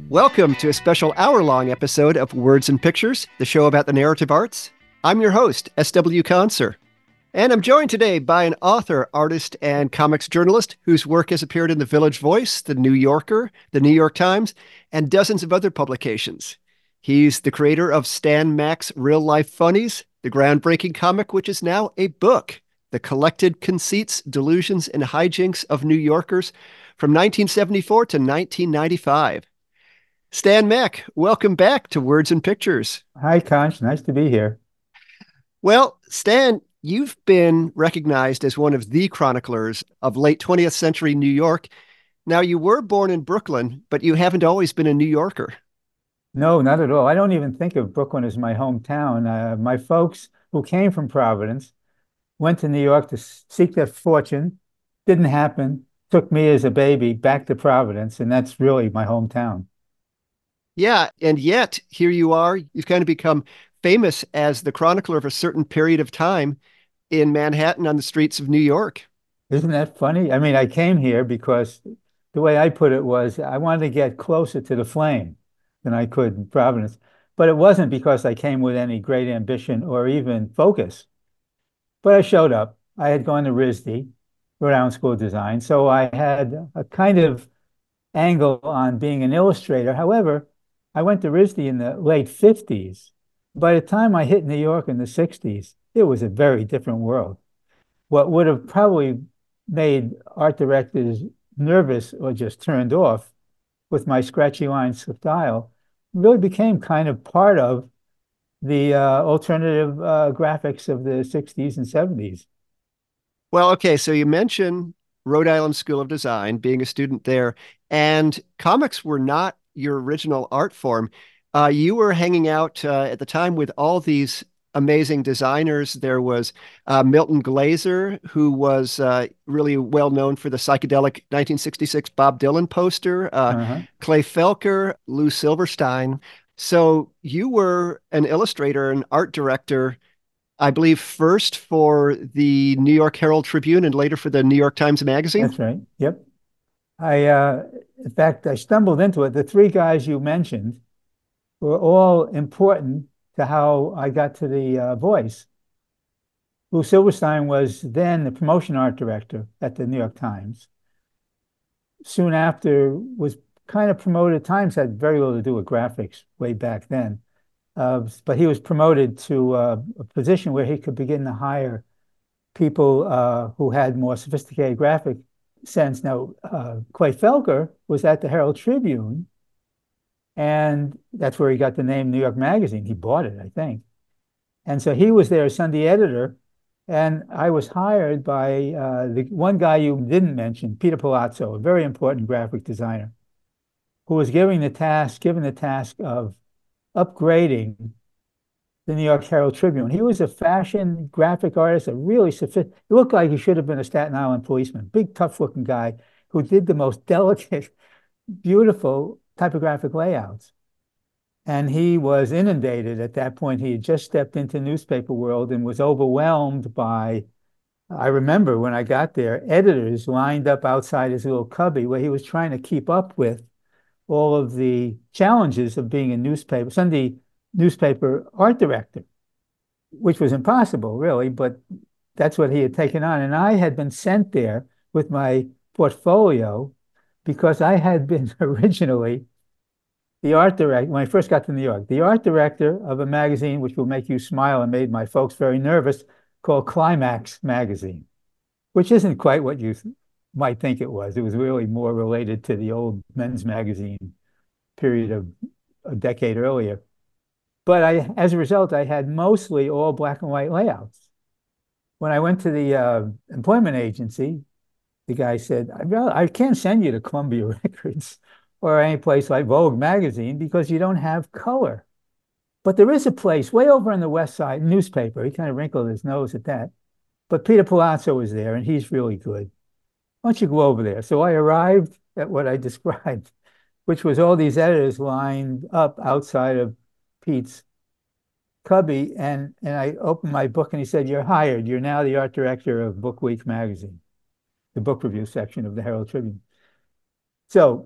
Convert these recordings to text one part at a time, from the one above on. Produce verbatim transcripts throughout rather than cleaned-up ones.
Welcome to a special hour-long episode of Words and Pictures, the show about the narrative arts. I'm your host, S W Conser, and I'm joined today by an author, artist, and comics journalist whose work has appeared in The Village Voice, The New Yorker, The New York Times, and dozens of other publications. He's the creator of Stan Mak's Real Life Funnies, the groundbreaking comic which is now a book, The Collected Conceits, Delusions, and Hijinks of New Yorkers from nineteen seventy-four to nineteen ninety-five. Stan Mak, welcome back to Words and Pictures. Hi, Conch. Nice to be here. Well, Stan, you've been recognized as one of the chroniclers of late twentieth century New York. Now, you were born in Brooklyn, but you haven't always been a New Yorker. No, not at all. I don't even think of Brooklyn as my hometown. Uh, my folks who came from Providence went to New York to seek their fortune. Didn't happen. Took me as a baby back to Providence, and that's really my hometown. Yeah, and yet here you are. You've kind of become famous as the chronicler of a certain period of time in Manhattan on the streets of New York. Isn't that funny? I mean, I came here because the way I put it was I wanted to get closer to the flame than I could in Providence. But it wasn't because I came with any great ambition or even focus. But I showed up. I had gone to R I S D, Rhode Island School of Design, so I had a kind of angle on being an illustrator. However, I went to R I S D in the late fifties. By the time I hit New York in the sixties, it was a very different world. What would have probably made art directors nervous or just turned off with my scratchy line style really became kind of part of the uh, alternative uh, graphics of the sixties and seventies. Well, okay, so you mentioned Rhode Island School of Design, being a student there, and comics were not your original art form. Uh, you were hanging out uh, at the time with all these amazing designers. There was uh, Milton Glaser, who was uh, really well known for the psychedelic nineteen sixty-six Bob Dylan poster, uh, Uh-huh. Clay Felker, Lou Silverstein. So you were an illustrator, an art director, I believe first for the New York Herald Tribune and later for the New York Times Magazine. That's right. Yep. I, uh, in fact, I stumbled into it. The three guys you mentioned were all important to how I got to the uh, Voice. Lou Silverstein was then the promotion art director at the New York Times. Soon after, was kind of promoted. Times had very little to do with graphics way back then, uh, but he was promoted to uh, a position where he could begin to hire people uh, who had more sophisticated graphic sense. Now, uh, Clay Felker was at the Herald Tribune, and that's where he got the name New York Magazine. He bought it, I think. And so he was their Sunday editor, and I was hired by uh, the one guy you didn't mention, Peter Palazzo, a very important graphic designer, who was given the task, given the task of upgrading the New York Herald Tribune. He was a fashion graphic artist, a really sophisticated, it looked like he should have been a Staten Island policeman, big, tough-looking guy who did the most delicate, beautiful typographic layouts. And he was inundated at that point. He had just stepped into newspaper world and was overwhelmed by, I remember when I got there, editors lined up outside his little cubby where he was trying to keep up with all of the challenges of being a newspaper, Sunday newspaper art director, which was impossible, really, but that's what he had taken on. And I had been sent there with my portfolio because I had been originally the art director, when I first got to New York, the art director of a magazine which will make you smile and made my folks very nervous, called Climax Magazine, which isn't quite what you might think it was. It was really more related to the old men's magazine period of a decade earlier. But I, as a result, I had mostly all black and white layouts. When I went to the uh, employment agency, the guy said, I, I can't send you to Columbia Records or any place like Vogue magazine because you don't have color. But there is a place way over on the West Side, newspaper. He kind of wrinkled his nose at that. But Peter Palazzo was there, and he's really good. Why don't you go over there? So I arrived at what I described, which was all these editors lined up outside of Pete's cubby, and, and I opened my book, and he said, you're hired. You're now the art director of Book Week magazine, the book review section of the Herald Tribune. So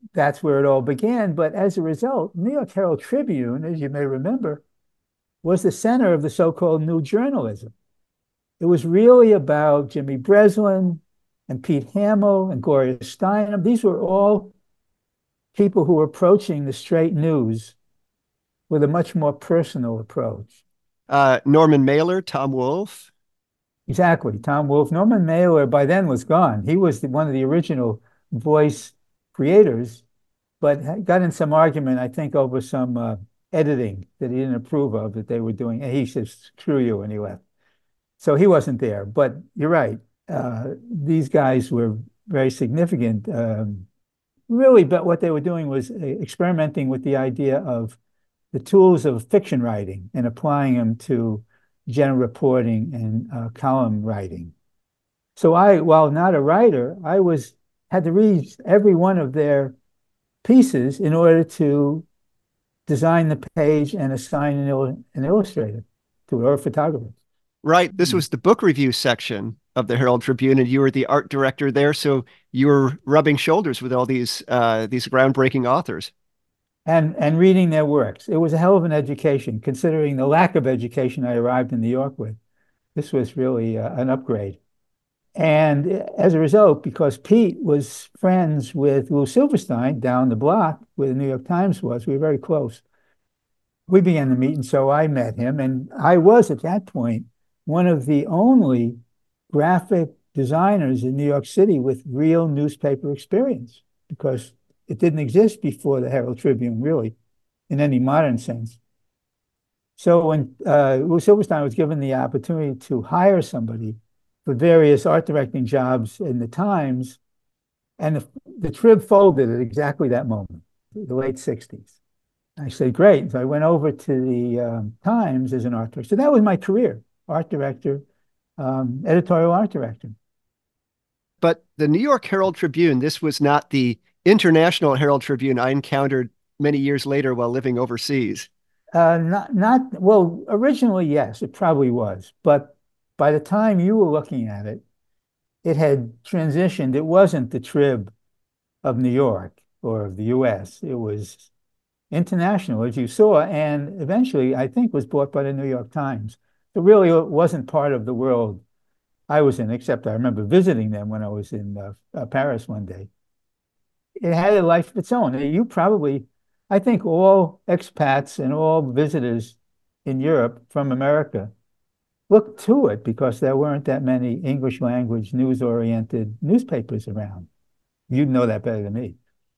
that's where it all began. But as a result, New York Herald Tribune, as you may remember, was the center of the so-called new journalism. It was really about Jimmy Breslin and Pete Hamill and Gloria Steinem. These were all people who were approaching the straight news with a much more personal approach. Uh, Norman Mailer, Tom Wolfe. Exactly. Tom Wolfe. Norman Mailer by then was gone. He was the, one of the original voice creators, but got in some argument, I think, over some uh, editing that he didn't approve of that they were doing. And he said, screw you, and he left. So he wasn't there. But you're right. Uh, these guys were very significant. Um, really, but what they were doing was uh, experimenting with the idea of the tools of fiction writing and applying them to general reporting and uh, column writing. So I, while not a writer, I was had to read every one of their pieces in order to design the page and assign an, il an illustrator to it or a photographer. Right. This was the book review section of the Herald Tribune, and you were the art director there. So you were rubbing shoulders with all these uh, these groundbreaking authors. And and reading their works. It was a hell of an education, considering the lack of education I arrived in New York with. This was really uh, an upgrade. And as a result, because Pete was friends with Lou Silverstein down the block where the New York Times was, we were very close. We began to meet, and so I met him. And I was, at that point, one of the only graphic designers in New York City with real newspaper experience, because it didn't exist before the Herald Tribune, really, in any modern sense. So when uh, Lou Silverstein was given the opportunity to hire somebody for various art directing jobs in the Times, and the, the Trib folded at exactly that moment, the late sixties. I said, great. So I went over to the um, Times as an art director. So that was my career, art director, um, editorial art director. But the New York Herald Tribune, this was not the International Herald Tribune I encountered many years later while living overseas. Uh, not, not, well, originally, yes, it probably was. But by the time you were looking at it, it had transitioned. It wasn't the Trib of New York or of the U S. It was international, as you saw, and eventually, I think, was bought by the New York Times. It really wasn't part of the world I was in, except I remember visiting them when I was in uh, uh, Paris one day. It had a life of its own. You probably, I think all expats and all visitors in Europe from America looked to it because there weren't that many English language news-oriented newspapers around. You'd know that better than me.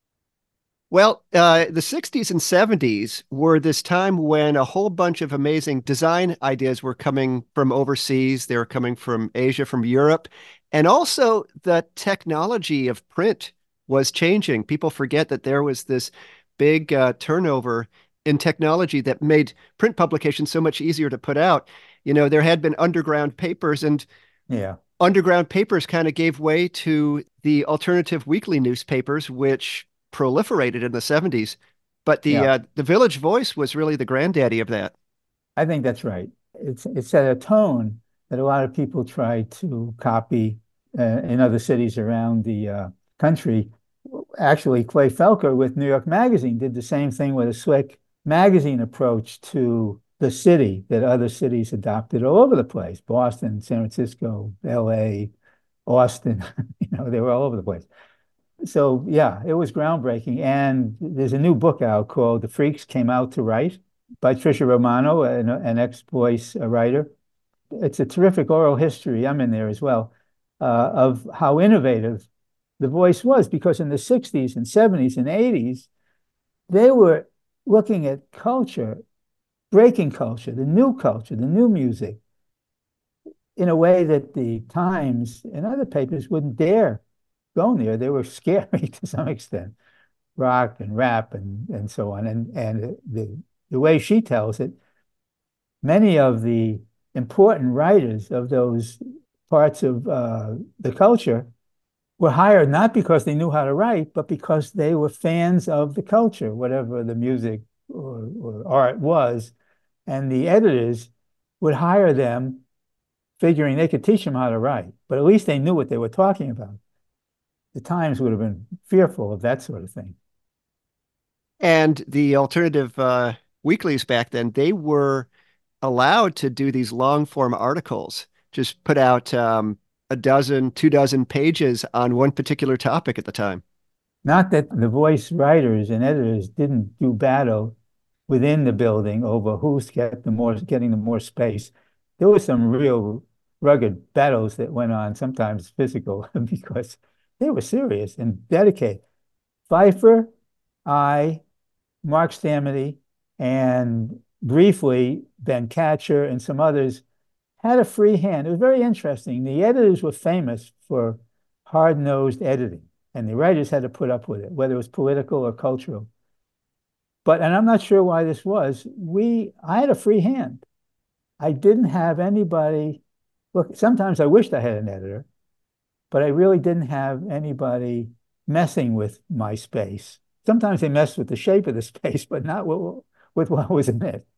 Well, uh, the sixties and seventies were this time when a whole bunch of amazing design ideas were coming from overseas. They were coming from Asia, from Europe. And also the technology of print was changing. People forget that there was this big uh, turnover in technology that made print publications so much easier to put out. You know, there had been underground papers, and yeah, underground papers kind of gave way to the alternative weekly newspapers, which proliferated in the seventies. But the yeah, uh, the Village Voice was really the granddaddy of that. I think that's right. It's it set a tone that a lot of people tried to copy uh, in other cities around the uh, country. Actually, Clay Felker with New York Magazine did the same thing with a slick magazine approach to the city that other cities adopted all over the place. Boston, San Francisco, L A, Austin, you know, they were all over the place. So yeah, it was groundbreaking. And there's a new book out called The Freaks Came Out to Write by Tricia Romano, an, an ex-voice writer. It's a terrific oral history, I'm in there as well, uh, of how innovative the voice was, because in the sixties and seventies and eighties, they were looking at culture, breaking culture, the new culture, the new music, in a way that the Times and other papers wouldn't dare go near. They were scary to some extent, rock and rap and, and so on. And, and the, the way she tells it, many of the important writers of those parts of uh, the culture were hired not because they knew how to write, but because they were fans of the culture, whatever the music or, or art was. And the editors would hire them figuring they could teach them how to write, but at least they knew what they were talking about. The Times would have been fearful of that sort of thing. And the alternative uh, weeklies back then, they were allowed to do these long form articles, just put out um, a dozen, two dozen pages on one particular topic at the time. Not that the voice writers and editors didn't do battle within the building over who's get the more getting the more space. There were some real rugged battles that went on, sometimes physical, because they were serious and dedicated. Pfeiffer, I, Mark Stamety, and briefly Ben Katcher and some others had a free hand. It was very interesting. The editors were famous for hard-nosed editing, and the writers had to put up with it, whether it was political or cultural. But, and I'm not sure why this was, we, I had a free hand. I didn't have anybody. Look, sometimes I wished I had an editor, but I really didn't have anybody messing with my space. Sometimes they messed with the shape of the space, but not with, with what was in it.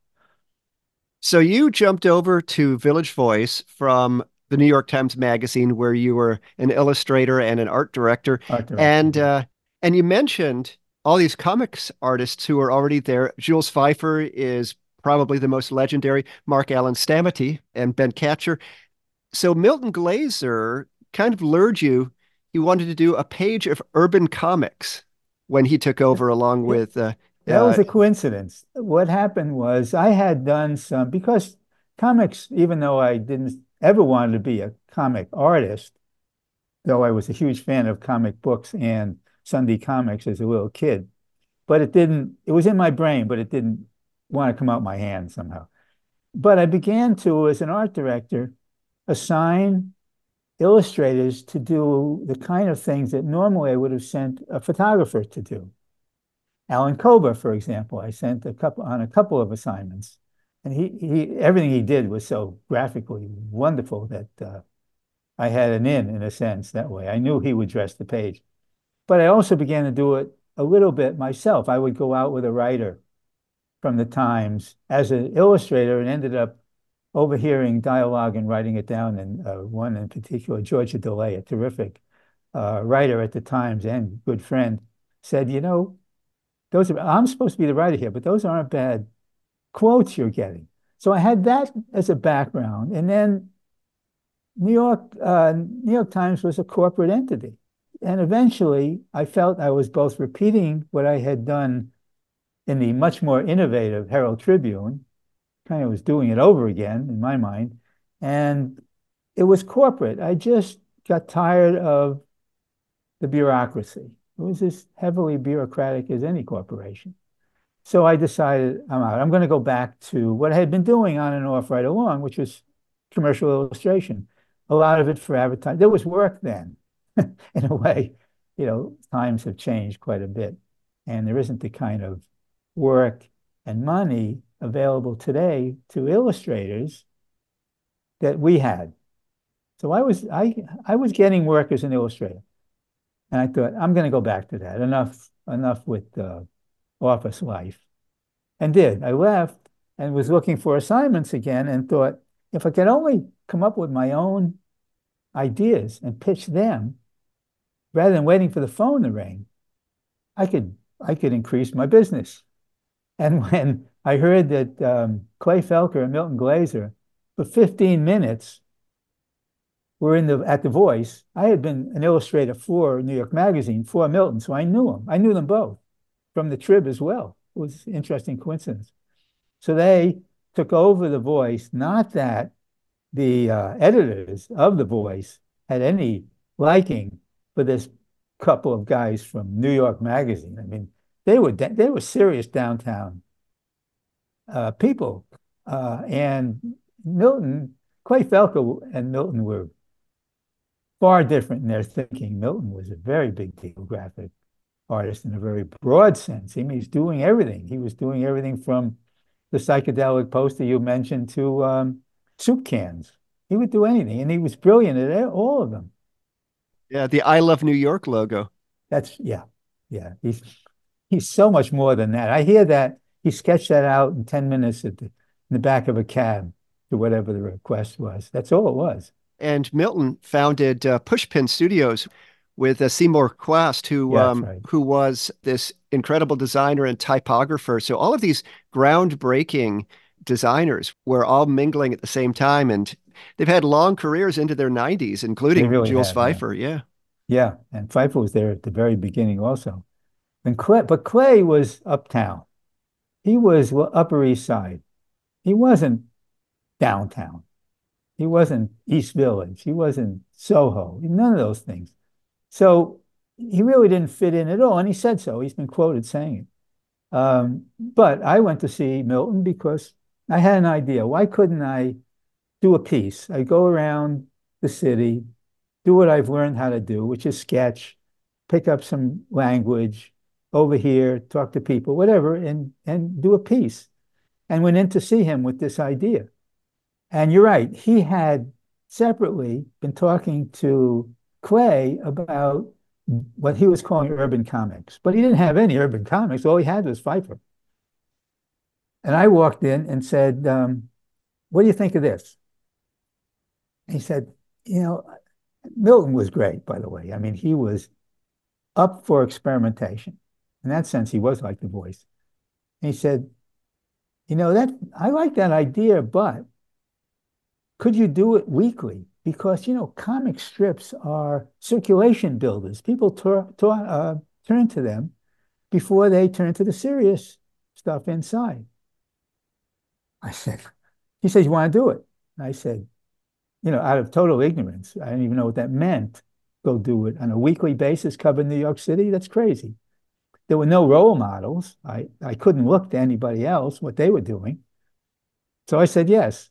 So you jumped over to Village Voice from the New York Times Magazine, where you were an illustrator and an art director, Art director. and uh, and you mentioned all these comics artists who are already there. Jules Feiffer is probably the most legendary. Mark Allen Stamety and Ben Katcher. So Milton Glaser kind of lured you. He wanted to do a page of urban comics when he took over, along It, with uh, that uh, was a coincidence. What happened was I had done some, because comics, even though I didn't ever want to be a comic artist, though I was a huge fan of comic books and Sunday comics as a little kid, but it didn't, it was in my brain, but it didn't want to come out my hand somehow. But I began to, as an art director, assign illustrators to do the kind of things that normally I would have sent a photographer to do. Alan Kober, for example, I sent a couple on a couple of assignments, and he he everything he did was so graphically wonderful that uh, I had an in in a sense that way. I knew he would dress the page, but I also began to do it a little bit myself. I would go out with a writer from the Times as an illustrator and ended up overhearing dialogue and writing it down. And uh, one in particular, Georgia DeLay, a terrific uh, writer at the Times and good friend, said, you know, those are, I'm supposed to be the writer here, but those aren't bad quotes you're getting. So I had that as a background. And then New York, uh, New York Times was a corporate entity. And eventually I felt I was both repeating what I had done in the much more innovative Herald Tribune, kind of was doing it over again in my mind. And it was corporate. I just got tired of the bureaucracy. It was as heavily bureaucratic as any corporation. So I decided I'm out. I'm going to go back to what I had been doing on and off right along, which was commercial illustration. A lot of it for advertising. There was work then, in a way. You know, times have changed quite a bit, and there isn't the kind of work and money available today to illustrators that we had. So I was I I was getting work as an illustrator, and I thought I'm going to go back to that. Enough enough with uh, office life, and did. I left and was looking for assignments again, and thought if I could only come up with my own ideas and pitch them rather than waiting for the phone to ring, I could I could increase my business. And when I heard that um, Clay Felker and Milton Glaser, for fifteen minutes, were in the at the Voice. I had been an illustrator for New York Magazine, for Milton, so I knew them. I knew them both from the Trib as well. It was an interesting coincidence. So they took over the Voice. Not that the uh, editors of the Voice had any liking for this couple of guys from New York Magazine. I mean, they were they were serious downtown uh, people, uh, and Milton, Clay Felker and Milton were far different in their thinking. Milton was a very big deal graphic artist in a very broad sense. I mean, he's doing everything. He was doing everything from the psychedelic poster you mentioned to um, soup cans. He would do anything, and he was brilliant at all of them. yeah, the I Love New York logo. That's yeah, yeah. He's he's so much more than that. I hear that he sketched that out in ten minutes at the, in the back of a cab to whatever the request was. That's all it was. And Milton founded uh, Pushpin Studios, with uh, Seymour Quast, who Yeah, that's um, right. who was this incredible designer and typographer. So all of these groundbreaking designers were all mingling at the same time, and they've had long careers into their nineties, They including really Jules have, yeah. Feiffer. Yeah. Yeah, and Pfeiffer was there at the very beginning also. And Clay, but Clay was uptown. He was well, Upper East Side. He wasn't downtown. He wasn't East Village. He wasn't Soho. None of those things. So he really didn't fit in at all. And he said so. He's been quoted saying it. Um, but I went to see Milton because I had an idea. Why couldn't I do a piece? I go around the city, do what I've learned how to do, which is sketch, pick up some language over here, talk to people, whatever, and and do a piece. And went in to see him with this idea. And you're right, he had separately been talking to Clay about what he was calling urban comics, but he didn't have any urban comics. All he had was Pfeiffer. And I walked in and said, um, what do you think of this? And he said, you know, Milton was great, by the way. I mean, he was up for experimentation. In that sense, he was like the voice. And he said, you know, that I like that idea, but could you do it weekly? Because, you know, comic strips are circulation builders. People tur- tur- uh, turn to them before they turn to the serious stuff inside. I said, he says, you want to do it? I said, you know, out of total ignorance, I didn't even know what that meant. Go do it on a weekly basis, cover New York City? That's crazy. There were no role models. I, I couldn't look to anybody else what they were doing. So I said yes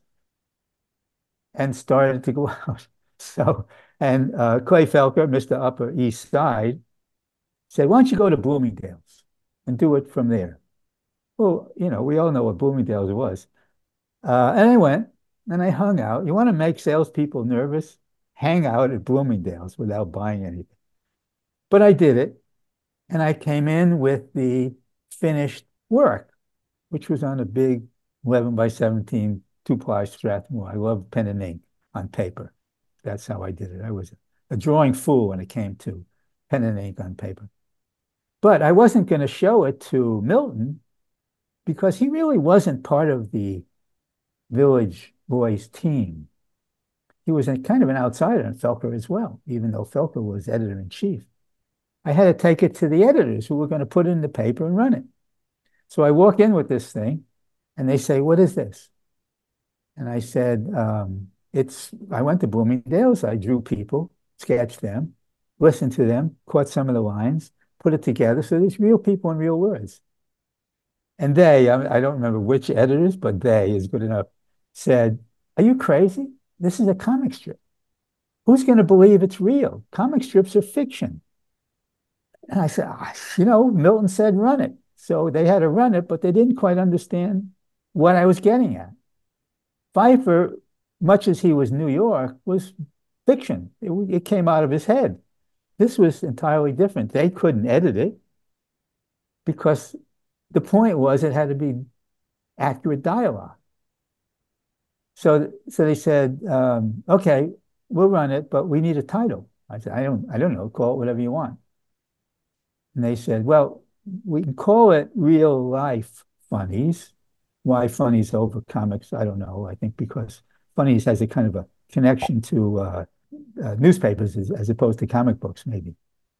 and started to go out. So, and uh, Clay Felker, Mister Upper East Side, said, why don't you go to Bloomingdale's and do it from there? Well, you know, we all know what Bloomingdale's was. Uh, and I went and I hung out. You want to make salespeople nervous? Hang out at Bloomingdale's without buying anything. But I did it. And I came in with the finished work, which was on a big eleven by seventeen two-ply Strathmore. I love pen and ink on paper. That's how I did it. I was a drawing fool when it came to pen and ink on paper. But I wasn't going to show it to Milton because he really wasn't part of the Village Voice team. He was a, kind of an outsider in Felker as well, even though Felker was editor-in-chief. I had to take it to the editors who were going to put it in the paper and run it. So I walk in with this thing, and they say, what is this? And I said, um, it's, I went to Bloomingdale's, I drew people, sketched them, listened to them, caught some of the lines, put it together. So there's real people and real words. And they, I, I don't remember which editors, but they is good enough, said, are you crazy? This is a comic strip. Who's going to believe it's real? Comic strips are fiction. And I said, oh, you know, Milton said run it. So they had to run it, but they didn't quite understand what I was getting at. Pfeiffer, much as he was New York, was fiction. It, it came out of his head. This was entirely different. They couldn't edit it because the point was it had to be accurate dialogue. So, so they said, um, okay, we'll run it, but we need a title. I said, I don't, I don't know, call it whatever you want. And they said, well, we can call it Real Life Funnies. Why Funnies over comics? I don't know. I think because Funnies has a kind of a connection to uh, uh, newspapers as, as opposed to comic books, maybe.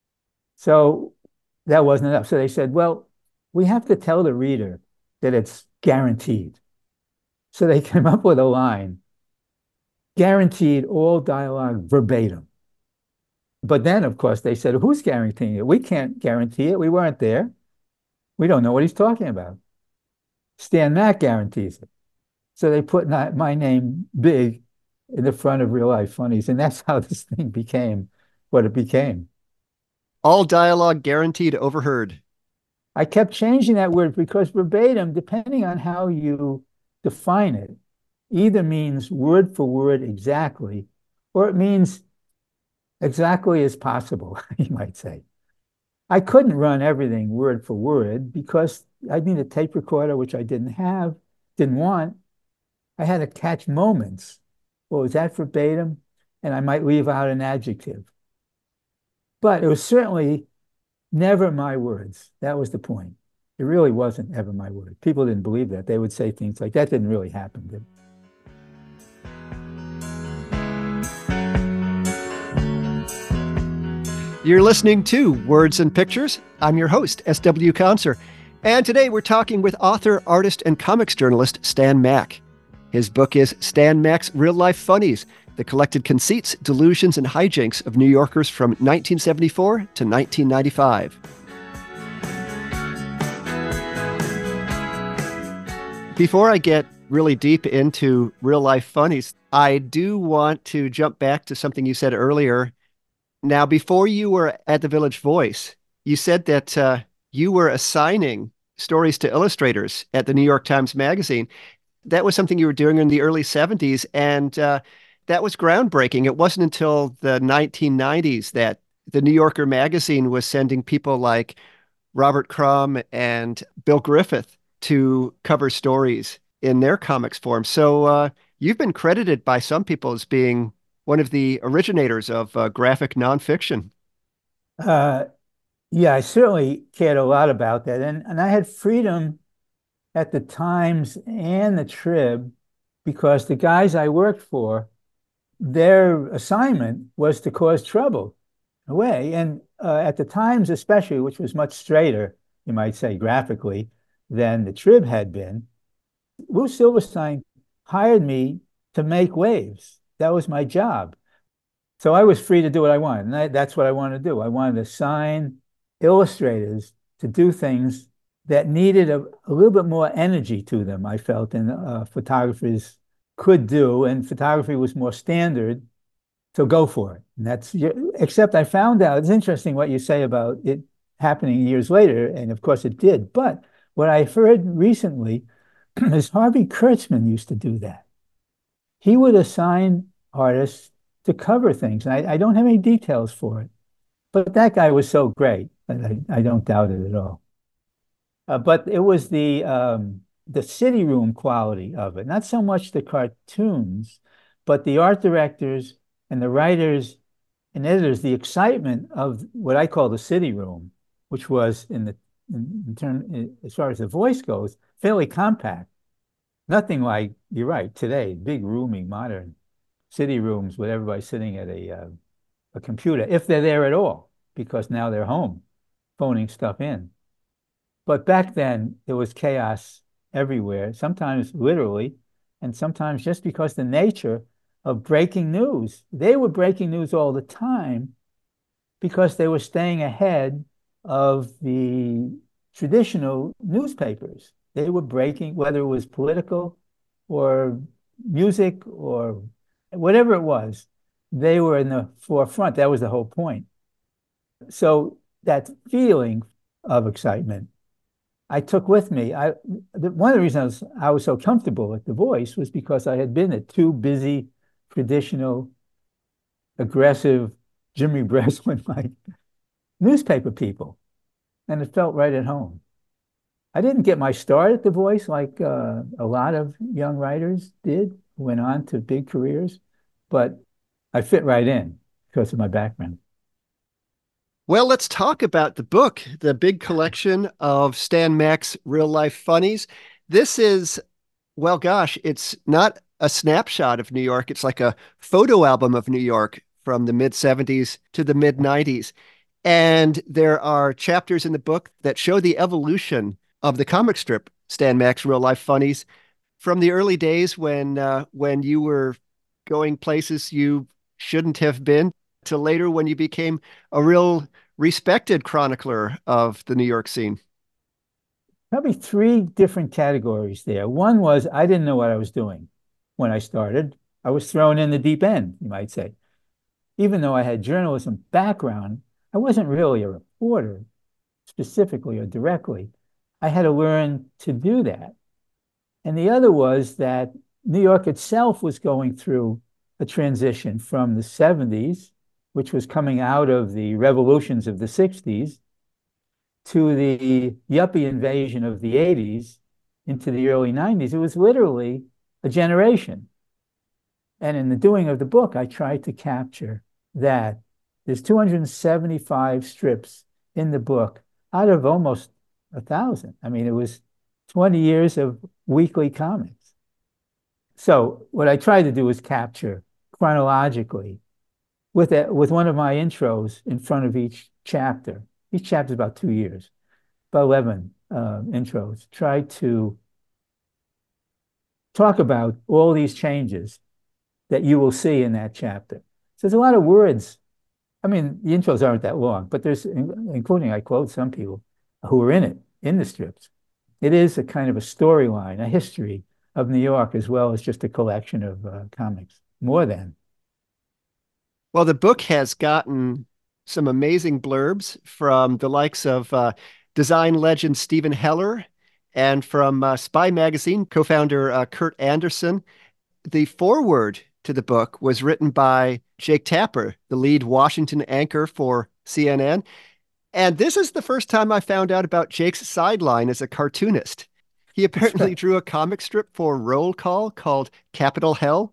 So that wasn't enough. So they said, well, we have to tell the reader that it's guaranteed. So they came up with a line, guaranteed all dialogue verbatim. But then, of course, they said, who's guaranteeing it? We can't guarantee it. We weren't there. We don't know what he's talking about. Stan Mack guarantees it. So they put my name big in the front of Real Life Funnies. And that's how this thing became what it became. All dialogue guaranteed overheard. I kept changing that word because verbatim, depending on how you define it, either means word for word exactly, or it means exactly as possible, you might say. I couldn't run everything word for word because I need a tape recorder, which I didn't have, didn't want. I had to catch moments. Well, is that verbatim? And I might leave out an adjective. But it was certainly never my words. That was the point. It really wasn't ever my word. People didn't believe that. They would say things like, that didn't really happen, did it? You're listening to Words and Pictures. I'm your host, S W Conser. And today we're talking with author, artist, and comics journalist Stan Mack. His book is Stan Mack's Real Life Funnies, the collected conceits, delusions, and hijinks of New Yorkers from nineteen seventy-four to nineteen ninety-five. Before I get really deep into real life funnies, I do want to jump back to something you said earlier. Now, before you were at the Village Voice, you said that uh, you were assigning stories to illustrators at the New York Times Magazine. That was something you were doing in the early seventies, and uh, that was groundbreaking. It wasn't until the nineteen nineties that the New Yorker magazine was sending people like Robert Crumb and Bill Griffith to cover stories in their comics form. So uh, you've been credited by some people as being one of the originators of uh, graphic nonfiction. Uh, yeah, I certainly cared a lot about that. And, and I had freedom at the Times and the Trib because the guys I worked for, their assignment was to cause trouble away. And uh, at the Times especially, which was much straighter, you might say graphically, than the Trib had been, Lou Silverstein hired me to make waves. That was my job. So I was free to do what I wanted. And I, that's what I wanted to do. I wanted to assign illustrators to do things that needed a, a little bit more energy to them, I felt, than uh, photographers could do. And photography was more standard. So go for it. And that's, except I found out, it's interesting what you say about it happening years later. And of course it did. But what I've heard recently is Harvey Kurtzman used to do that. He would assign artists to cover things. And I, I don't have any details for it. But that guy was so great that I, I don't doubt it at all. Uh, but it was the um, the city room quality of it, not so much the cartoons, but the art directors and the writers and editors, the excitement of what I call the city room, which was in the in, in term as far as the voice goes, fairly compact. Nothing like, you're right, today, big, roomy, modern city rooms with everybody sitting at a, uh, a computer, if they're there at all, because now they're home, phoning stuff in. But back then, there was chaos everywhere, sometimes literally, and sometimes just because the nature of breaking news. They were breaking news all the time because they were staying ahead of the traditional newspapers. They were breaking, whether it was political or music or whatever it was, they were in the forefront. That was the whole point. So that feeling of excitement I took with me. I the, one of the reasons I was, I was so comfortable at The Voice was because I had been at two busy, traditional, aggressive, Jimmy Breslin-like newspaper people, and it felt right at home. I didn't get my start at The Voice like uh, a lot of young writers did, who went on to big careers, but I fit right in because of my background. Well, let's talk about the book, the big collection of Stan Mack's real life funnies. This is, well, gosh, it's not a snapshot of New York. It's like a photo album of New York from the mid seventies to the mid nineties. And there are chapters in the book that show the evolution of the comic strip, Stan Mack's real life funnies, from the early days when uh, when you were going places you shouldn't have been, to later when you became a real respected chronicler of the New York scene. Probably three different categories there. One was I didn't know what I was doing when I started. I was thrown in the deep end, you might say. Even though I had journalism background, I wasn't really a reporter specifically or directly. I had to learn to do that. And the other was that New York itself was going through a transition from the seventies, which was coming out of the revolutions of the sixties, to the yuppie invasion of the eighties into the early nineties. It was literally a generation. And in the doing of the book, I tried to capture that There's two hundred seventy-five strips in the book out of almost a thousand. I mean, it was twenty years of weekly comics. So what I tried to do was capture chronologically with a, with one of my intros in front of each chapter. Each chapter is about two years, about eleven uh, intros. Try to talk about all these changes that you will see in that chapter. So there's a lot of words. I mean, the intros aren't that long, but there's, including I quote some people who are in it, in the strips. It is a kind of a storyline, a history of New York, as well as just a collection of uh, comics, more than. Well, the book has gotten some amazing blurbs from the likes of uh, design legend Stephen Heller and from uh, Spy Magazine co-founder uh, Kurt Anderson. The foreword to the book was written by Jake Tapper, the lead Washington anchor for C N N. And this is the first time I found out about Jake's sideline as a cartoonist. He apparently drew a comic strip for Roll Call called Capitol Hell.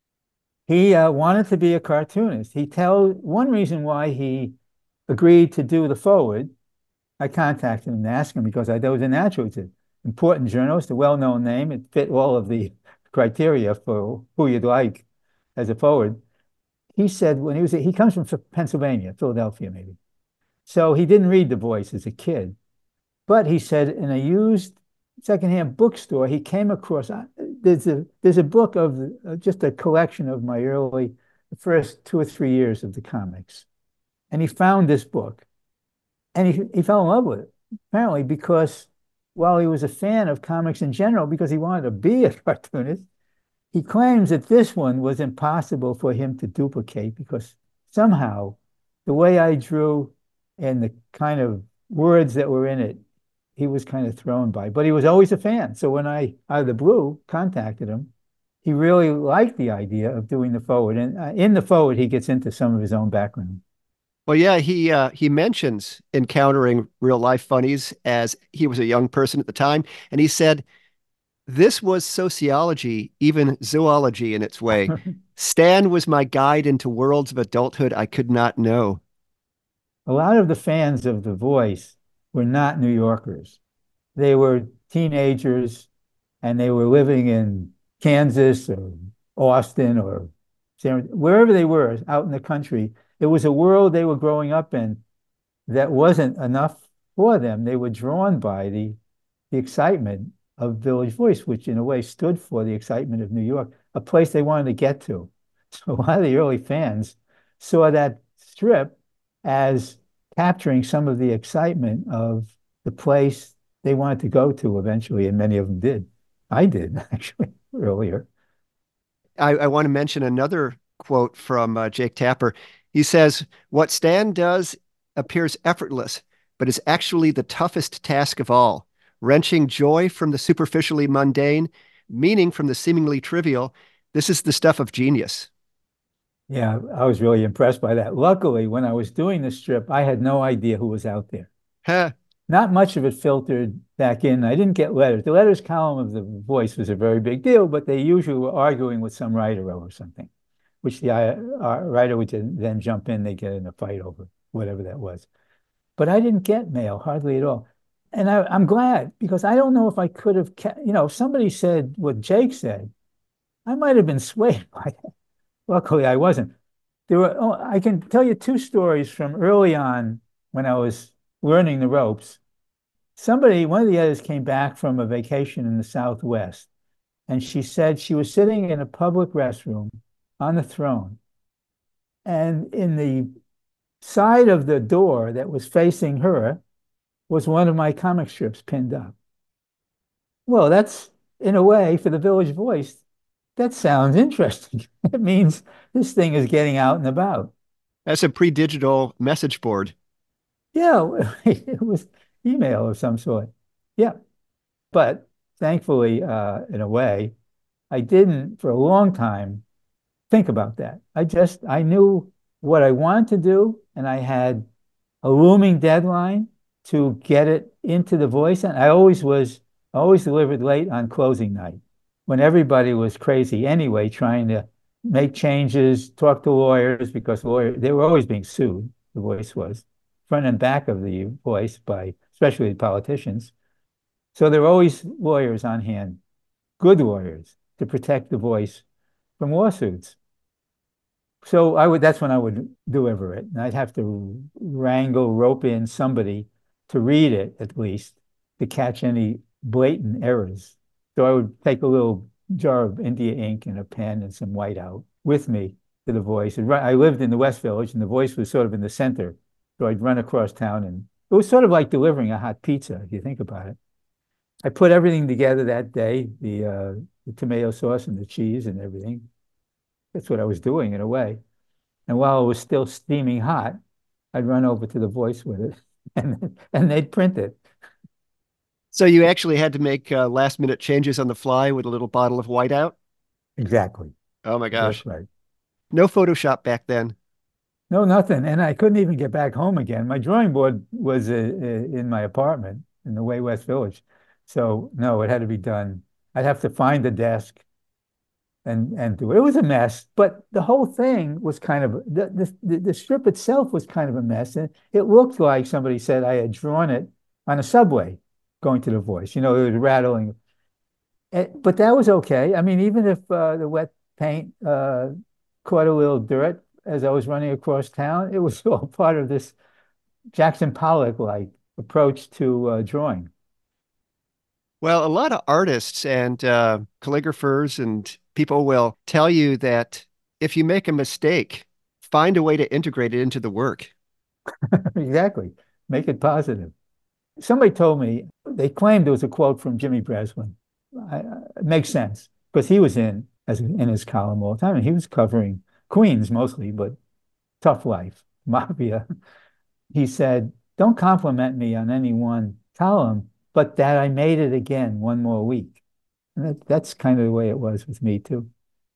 He uh, wanted to be a cartoonist. He tell one reason why he agreed to do the forward. I contacted him and asked him because I thought it was a natural. It's an important journalist, a well-known name. It fit all of the criteria for who you'd like as a forward. He said when he was, he comes from Pennsylvania, Philadelphia, maybe. So he didn't read The Voice as a kid. But he said in a used secondhand bookstore, he came across, there's a, there's a book of uh, just a collection of my early, the first two or three years of the comics. And he found this book and he, he fell in love with it, apparently because while he was a fan of comics in general, because he wanted to be a cartoonist, he claims that this one was impossible for him to duplicate because somehow the way I drew and the kind of words that were in it, he was kind of thrown by. But he was always a fan. So when I, out of the blue, contacted him, he really liked the idea of doing the forward. And uh, in the forward, he gets into some of his own background. Well, yeah, he uh, he mentions encountering real life funnies as he was a young person at the time. And he said, this was sociology, even zoology in its way. Stan was my guide into worlds of adulthood I could not know. A lot of the fans of The Voice were not New Yorkers. They were teenagers and they were living in Kansas or Austin or wherever they were out in the country. It was a world they were growing up in that wasn't enough for them. They were drawn by the, the excitement of Village Voice, which in a way stood for the excitement of New York, a place they wanted to get to. So a lot of the early fans saw that strip as capturing some of the excitement of the place they wanted to go to eventually, and many of them did. I did, actually, earlier. I, I want to mention another quote from uh, Jake Tapper. He says, what Stan does appears effortless, but is actually the toughest task of all, wrenching joy from the superficially mundane, meaning from the seemingly trivial. This is the stuff of genius. Yeah, I was really impressed by that. Luckily, when I was doing the strip, I had no idea who was out there. Huh. Not much of it filtered back in. I didn't get letters. The letters column of The Voice was a very big deal, but they usually were arguing with some writer over something, which the uh, writer would then jump in. They get in a fight over whatever that was. But I didn't get mail, hardly at all. And I, I'm glad, because I don't know if I could have, you know, if somebody said what Jake said, I might have been swayed by that. Luckily, I wasn't. There were, oh, I can tell you two stories from early on when I was learning the ropes. Somebody, one of the editors came back from a vacation in the Southwest, and she said she was sitting in a public restroom on the throne, and in the side of the door that was facing her was one of my comic strips pinned up. Well, that's, in a way, for the Village Voice, that sounds interesting. It means this thing is getting out and about. That's a pre-digital message board. Yeah, it was email of some sort. Yeah. But thankfully, uh, in a way, I didn't for a long time think about that. I just, I knew what I wanted to do, and I had a looming deadline to get it into The Voice. And I always was, I always delivered late on closing night when everybody was crazy anyway, trying to make changes, talk to lawyers because lawyers, they were always being sued. The Voice was front and back of the Voice by especially politicians. So there were always lawyers on hand, good lawyers to protect the Voice from lawsuits. So I would that's when I would deliver it. And I'd have to wrangle, rope in somebody to read it at least to catch any blatant errors. So I would take a little jar of India ink and a pen and some whiteout with me to the Voice. And I lived in the West Village, and the Voice was sort of in the center. So I'd run across town, and it was sort of like delivering a hot pizza, if you think about it. I put everything together that day, the, uh, the tomato sauce and the cheese and everything. That's what I was doing in a way. And while it was still steaming hot, I'd run over to the Voice with it, and and they'd print it. So you actually had to make uh, last minute changes on the fly with a little bottle of whiteout? Exactly. Oh my That's gosh. right. No Photoshop back then. No, nothing. And I couldn't even get back home again. My drawing board was uh, uh, in my apartment in the Way West Village. So no, it had to be done. I'd have to find the desk and and do it. It was a mess, but the whole thing was kind of the the, the strip itself was kind of a mess. And it looked like somebody said I had drawn it on a subway going to the Voice. You know, it was rattling. Eh, But that was okay. I mean, even if uh, the wet paint uh, caught a little dirt as I was running across town, it was all part of this Jackson Pollock-like approach to uh, drawing. Well, a lot of artists and uh, calligraphers and people will tell you that if you make a mistake, find a way to integrate it into the work. Exactly. Make it positive. Somebody told me they claimed it was a quote from Jimmy Breslin. I, uh, it makes sense because he was in as in his column all the time, and he was covering Queens mostly, but tough life, mafia. He said, "Don't compliment me on any one column, but that I made it again one more week." And that, that's kind of the way it was with me too.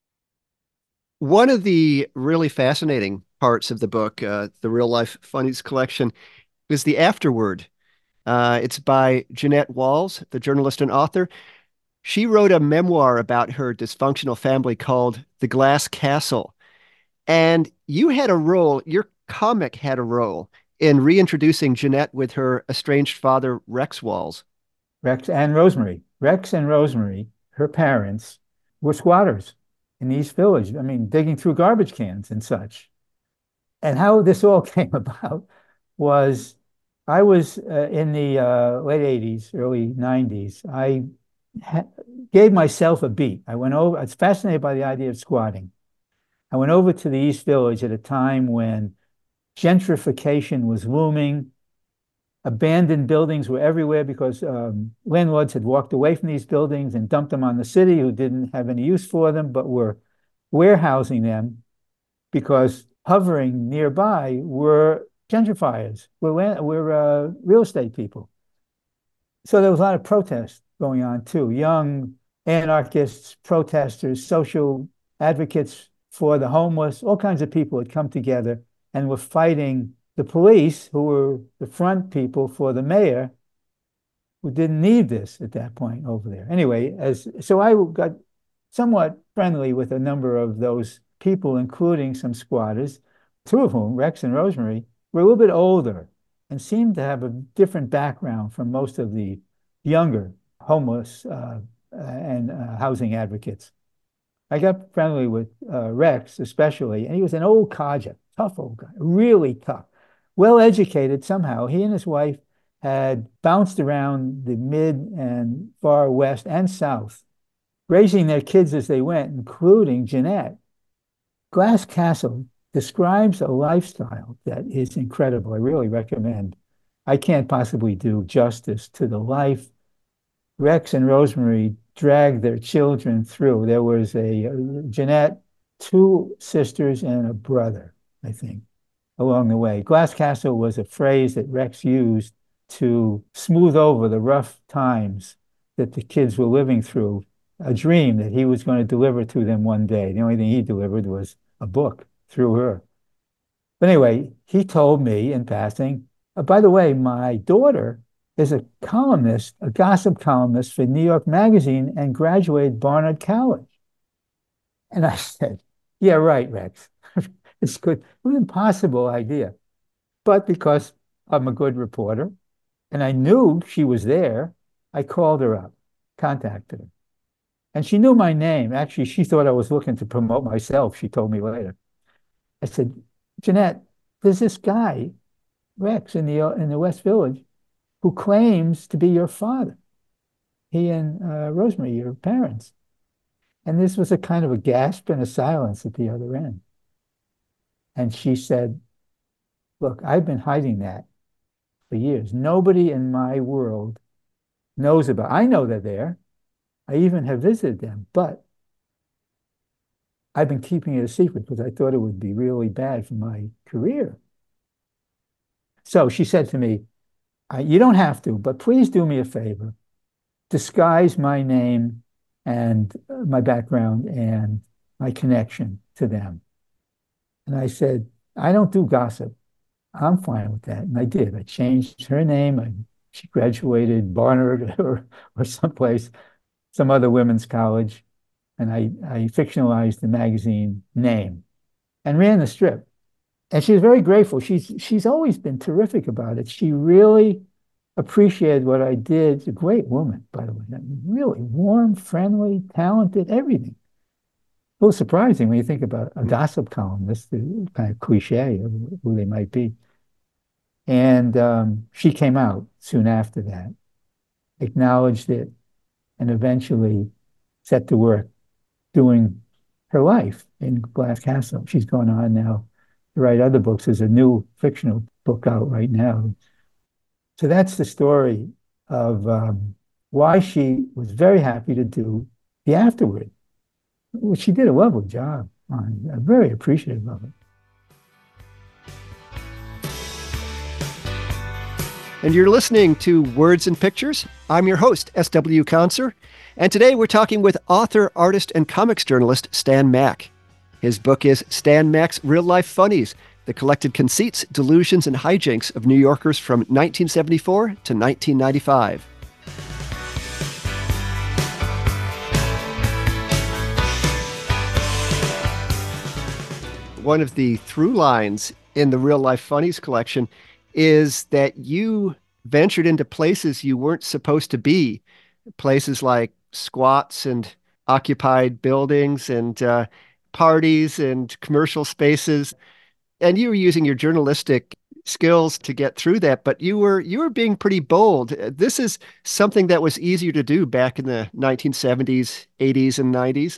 One of the really fascinating parts of the book, uh, the Real Life Funnies collection, is the afterword. Uh, it's by Jeanette Walls, the journalist and author. She wrote a memoir about her dysfunctional family called The Glass Castle. And you had a role, your comic had a role in reintroducing Jeanette with her estranged father, Rex Walls. Rex and Rosemary. Rex and Rosemary, her parents, were squatters in East Village. I mean, digging through garbage cans and such. And how this all came about was I was uh, in the uh, late eighties, early nineties. I ha gave myself a beat. I went over, I was fascinated by the idea of squatting. I went over to the East Village at a time when gentrification was looming. Abandoned buildings were everywhere because um, landlords had walked away from these buildings and dumped them on the city who didn't have any use for them, but were warehousing them because hovering nearby were gentrifiers, were, were uh, real estate people. So there was a lot of protest going on too. Young anarchists, protesters, social advocates for the homeless, all kinds of people had come together and were fighting the police, who were the front people for the mayor, who didn't need this at that point over there. Anyway, as so I got somewhat friendly with a number of those people, including some squatters, two of whom, Rex and Rosemary, were a little bit older and seemed to have a different background from most of the younger homeless uh, and uh, housing advocates. I got friendly with uh, Rex especially, and he was an old codger, tough old guy, really tough, well-educated somehow. He and his wife had bounced around the mid and far west and south, raising their kids as they went, including Jeanette. Glass Castle describes a lifestyle that is incredible. I really recommend. I can't possibly do justice to the life Rex and Rosemary dragged their children through. There was a uh, Jeanette, two sisters, and a brother, I think, along the way. Glass Castle was a phrase that Rex used to smooth over the rough times that the kids were living through, a dream that he was going to deliver to them one day. The only thing he delivered was a book through her. But anyway, he told me in passing, uh, by the way, my daughter is a columnist, a gossip columnist for New York Magazine and graduated Barnard College. And I said, Yeah, right, Rex. It's good. It was an impossible idea. But because I'm a good reporter and I knew she was there, I called her up, contacted her. And she knew my name. Actually, she thought I was looking to promote myself. She told me later. I said, Jeanette, there's this guy, Rex, in the in the West Village, who claims to be your father. He and uh, Rosemary, your parents. And this was a kind of a gasp and a silence at the other end. And she said, look, I've been hiding that for years. Nobody in my world knows about it. I know they're there. I even have visited them, but I've been keeping it a secret because I thought it would be really bad for my career. So she said to me, you don't have to, but please do me a favor. Disguise my name and my background and my connection to them. And I said, I don't do gossip. I'm fine with that. And I did. I changed her name. I, she graduated Barnard or, or someplace, some other women's college. And I, I fictionalized the magazine name and ran the strip. And she was very grateful. She's, she's always been terrific about it. She really appreciated what I did. She's a great woman, by the way. Really warm, friendly, talented, everything. A little surprising when you think about a gossip columnist, the kind of cliche of who they might be. And um, she came out soon after that, acknowledged it, and eventually set to work doing her life in Glass Castle. She's going on now to write other books. There's a new fictional book out right now. So that's the story of um, why she was very happy to do The Afterward. Well, she did a lovely job on it. I'm very appreciative of it. And you're listening to Words and Pictures. I'm your host, S W Conser. And today we're talking with author, artist, and comics journalist Stan Mack. His book is Stan Mack's Real Life Funnies, the collected conceits, delusions, and hijinks of New Yorkers from nineteen seventy-four to nineteen ninety-five. One of the through lines in the Real Life Funnies collection is that you ventured into places you weren't supposed to be, places like squats and occupied buildings and uh, parties and commercial spaces. And you were using your journalistic skills to get through that, but you were you were being pretty bold. This is something that was easier to do back in the nineteen seventies, eighties, and nineties.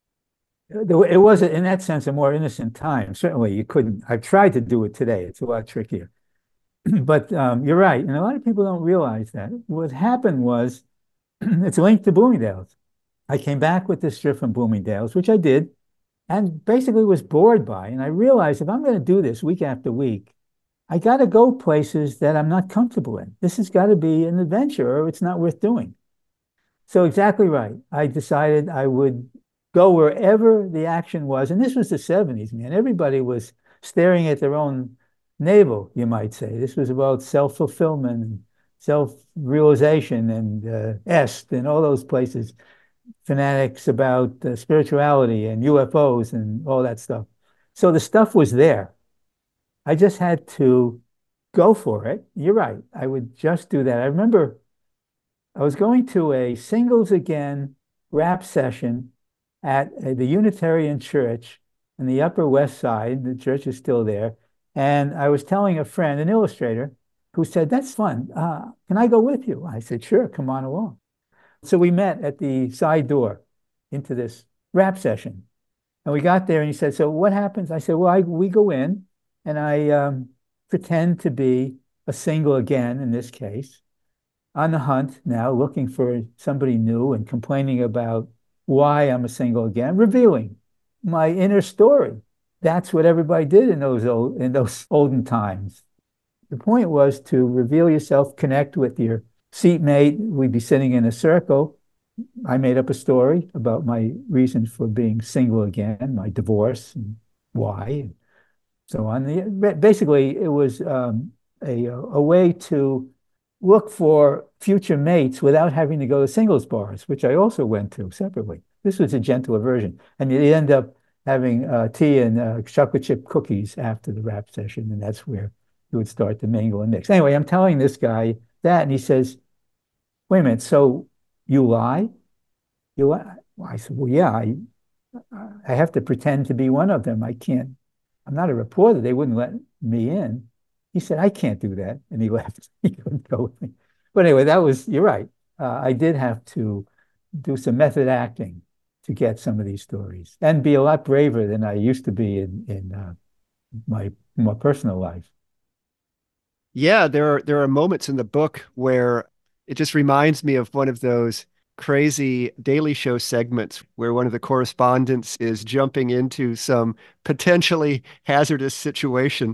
It was, in that sense, a more innocent time. Certainly, you couldn't. I've tried to do it today. It's a lot trickier. But um, you're right. And a lot of people don't realize that. What happened was, it's linked to Bloomingdale's. I came back with this strip from Bloomingdale's, which I did, and basically was bored by. And I realized if I'm going to do this week after week, I got to go places that I'm not comfortable in. This has got to be an adventure or it's not worth doing. So exactly right. I decided I would go wherever the action was. And this was the seventies, man. Everybody was staring at their own navel, you might say. This was about self-fulfillment and self-realization and uh, est and all those places. Fanatics about uh, spirituality and U F Os and all that stuff. So the stuff was there. I just had to go for it. You're right. I would just do that. I remember I was going to a Singles Again rap session at uh, the Unitarian Church in the Upper West Side. The church is still there. And I was telling a friend, an illustrator, who said, that's fun. Uh, can I go with you? I said, sure, come on along. So we met at the side door into this rap session. And we got there and he said, so what happens? I said, well, I, we go in and I um, pretend to be a single again, in this case, on the hunt now, looking for somebody new and complaining about why I'm a single again, revealing my inner story. That's what everybody did in those old, in those olden times. The point was to reveal yourself, connect with your seatmate. We'd be sitting in a circle. I made up a story about my reason for being single again, my divorce, and why, and so on. Basically, it was um, a, a way to look for future mates without having to go to singles bars, which I also went to separately. This was a gentler version. And you end up having uh, tea and uh, chocolate chip cookies after the rap session, and that's where he would start to mingle and mix. Anyway, I'm telling this guy that, and he says, "Wait a minute, so you lie? You lie?" Well, I said, "Well, yeah, I I have to pretend to be one of them. I can't. I'm not a reporter. They wouldn't let me in." He said, "I can't do that," and he left. He couldn't go with me. But anyway, that was, you're right. Uh, I did have to do some method acting to get some of these stories and be a lot braver than I used to be in in uh, my my personal life. Yeah, there are there are moments in the book where it just reminds me of one of those crazy Daily Show segments where one of the correspondents is jumping into some potentially hazardous situation.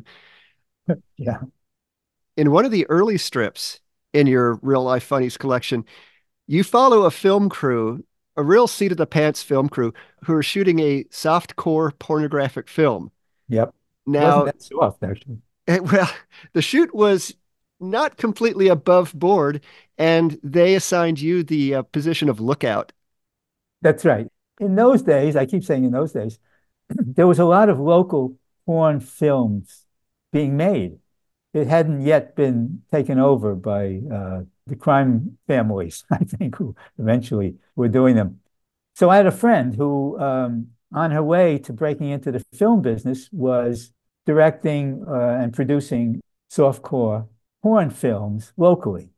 Yeah. In one of the early strips in your Real Life Funnies collection, you follow a film crew, a real seat of the pants film crew, who are shooting a soft-core pornographic film. Yep. Wasn't Now, that soft, actually? eh, well, the shoot was not completely above board, and they assigned you the uh, position of lookout. That's right. In those days, I keep saying in those days, there was a lot of local porn films being made. It hadn't yet been taken over by uh, the crime families, I think, who eventually were doing them. So I had a friend who, um, on her way to breaking into the film business, was directing uh, and producing softcore porn films locally.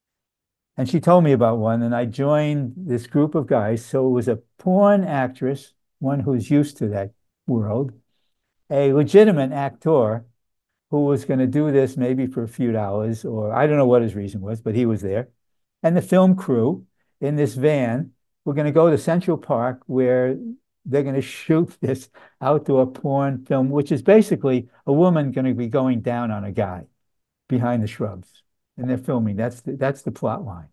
And she told me about one, and I joined this group of guys. So it was a porn actress, one who's used to that world, a legitimate actor who was going to do this maybe for a few dollars, or I don't know what his reason was, but he was there. And the film crew in this van were going to go to Central Park where they're going to shoot this outdoor porn film, which is basically a woman going to be going down on a guy behind the shrubs. And they're filming. That's the, that's the plot line.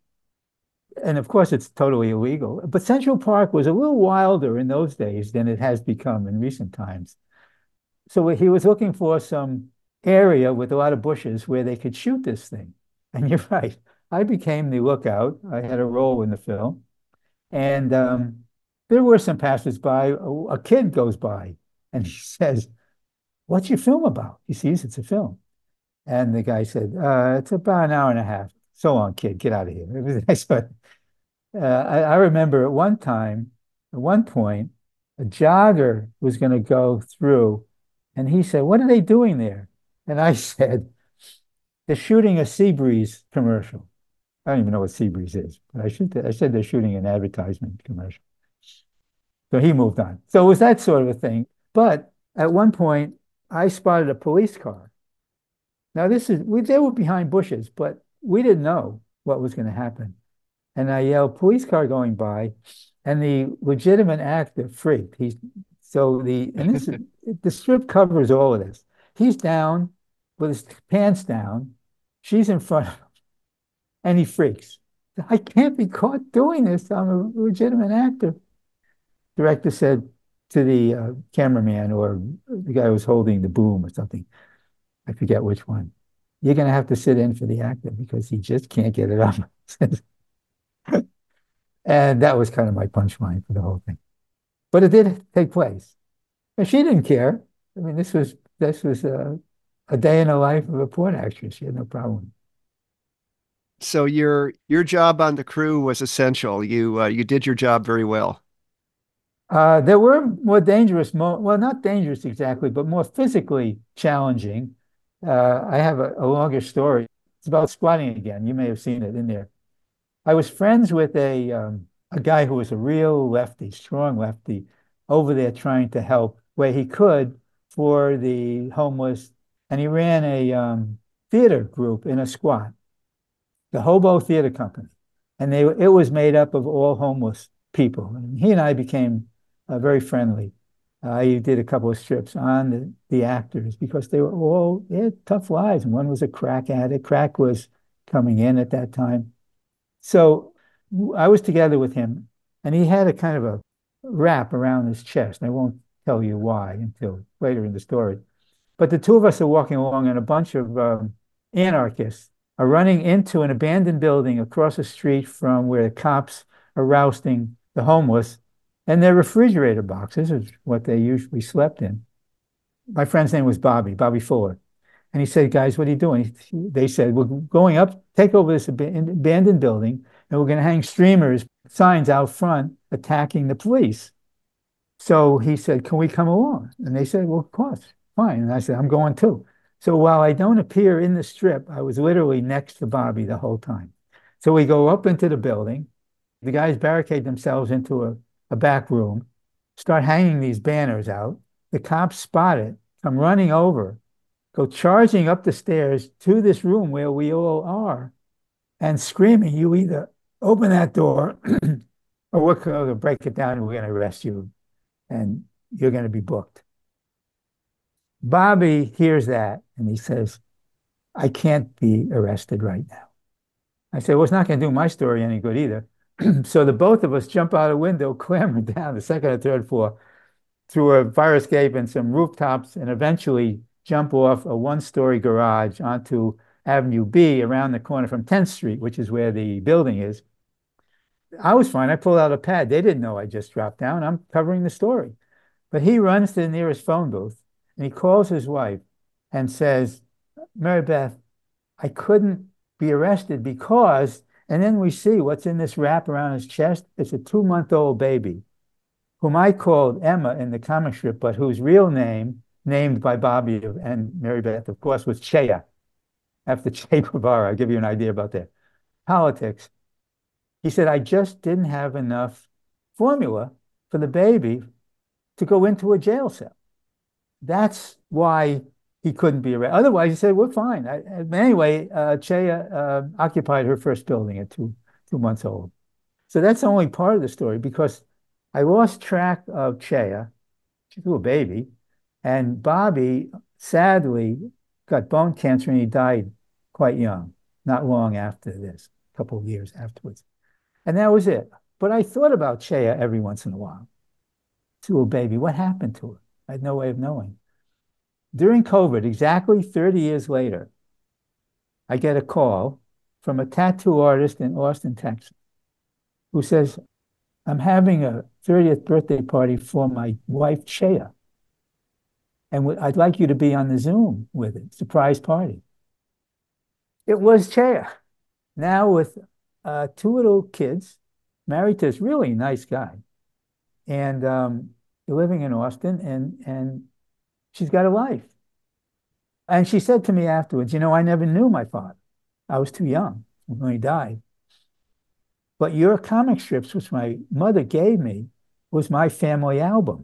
And of course, it's totally illegal. But Central Park was a little wilder in those days than it has become in recent times. So he was looking for some area with a lot of bushes where they could shoot this thing. And you're right. I became the lookout. I had a role in the film. And um, there were some passersby. A, a kid goes by and he says, "What's your film about?" He sees it's a film. And the guy said, uh, "It's about an hour and a half. So long, kid. Get out of here." It was nice, but uh, I, I remember at one time, at one point, a jogger was going to go through and he said, "What are they doing there?" And I said, "They're shooting a Seabreeze commercial." I don't even know what Seabreeze is, but I should I said they're shooting an advertisement commercial. So he moved on. So it was that sort of a thing. But at one point, I spotted a police car. Now this is we they were behind bushes, but we didn't know what was going to happen. And I yelled, "Police car going by," and the legitimate actor freaked. He's so the and this is the strip covers all of this. He's down with his pants down. She's in front of him, and he freaks. "I can't be caught doing this. I'm a legitimate actor." Director said to the uh, cameraman or the guy who was holding the boom or something, I forget which one, "You're going to have to sit in for the actor because he just can't get it up." And that was kind of my punchline for the whole thing. But it did take place. And she didn't care. I mean, this was this was a, a day in the life of a porn actress. She had no problem. So your your job on the crew was essential. You uh, you did your job very well. Uh, there were more dangerous, mo well, not dangerous exactly, but more physically challenging. Uh, I have a, a longer story. It's about squatting again. You may have seen it in there. I was friends with a um, a guy who was a real lefty, strong lefty, over there trying to help where he could for the homeless, and he ran a um, theater group in a squat, the Hobo Theater Company, and they it was made up of all homeless people. And he and I became uh, very friendly. I did a couple of strips on the, the actors because they were all they had tough lives. And one was a crack addict. Crack was coming in at that time. So I was together with him, and he had a kind of a wrap around his chest. I won't tell you why until later in the story. But the two of us are walking along, and a bunch of um, anarchists are running into an abandoned building across the street from where the cops are rousting the homeless. And their refrigerator boxes is what they usually slept in. My friend's name was Bobby, Bobby Fuller. And he said, guys, what are you doing? They said, we're going up, take over this abandoned building, and we're going to hang streamers, signs out front attacking the police. So he said, can we come along? And they said, well, of course, fine. And I said, I'm going too. So while I don't appear in the strip, I was literally next to Bobby the whole time. So we go up into the building. The guys barricade themselves into a, a back room, start hanging these banners out. The cops spot it, come running over, go charging up the stairs to this room where we all are, and screaming, you either open that door or we're going to break it down and we're going to arrest you and you're going to be booked. Bobby hears that and he says, I can't be arrested right now. I said, well, it's not going to do my story any good either. So the both of us jump out a window, clamber down the second or third floor through a fire escape and some rooftops, and eventually jump off a one-story garage onto Avenue B around the corner from tenth Street, which is where the building is. I was fine. I pulled out a pad. They didn't know I just dropped down. I'm covering the story. But he runs to the nearest phone booth and he calls his wife and says, Mary Beth, I couldn't be arrested because, and then we see what's in this wrap around his chest. It's a two-month-old baby whom I called Emma in the comic strip, but whose real name, named by Bobby and Mary Beth, of course, was Chea, after Che Guevara. I'll give you an idea about that. Politics. He said, I just didn't have enough formula for the baby to go into a jail cell. That's why he couldn't be arrested. Otherwise, he said, we're fine. I, anyway, uh, Chea uh, occupied her first building at two, two months old. So that's only part of the story because I lost track of Chea. She's a little baby. And Bobby, sadly, got bone cancer and he died quite young, not long after this, a couple of years afterwards. And that was it. But I thought about Chea every once in a while. This little baby, what happened to her? I had no way of knowing. During COVID, exactly thirty years later, I get a call from a tattoo artist in Austin, Texas, who says, I'm having a thirtieth birthday party for my wife, Chea. And I'd like you to be on the Zoom with it, surprise party. It was Chea, now with uh, two little kids, married to this really nice guy, and um, living in Austin, and, and she's got a life. And she said to me afterwards, you know, I never knew my father. I was too young when he died. But your comic strips, which my mother gave me, was my family album.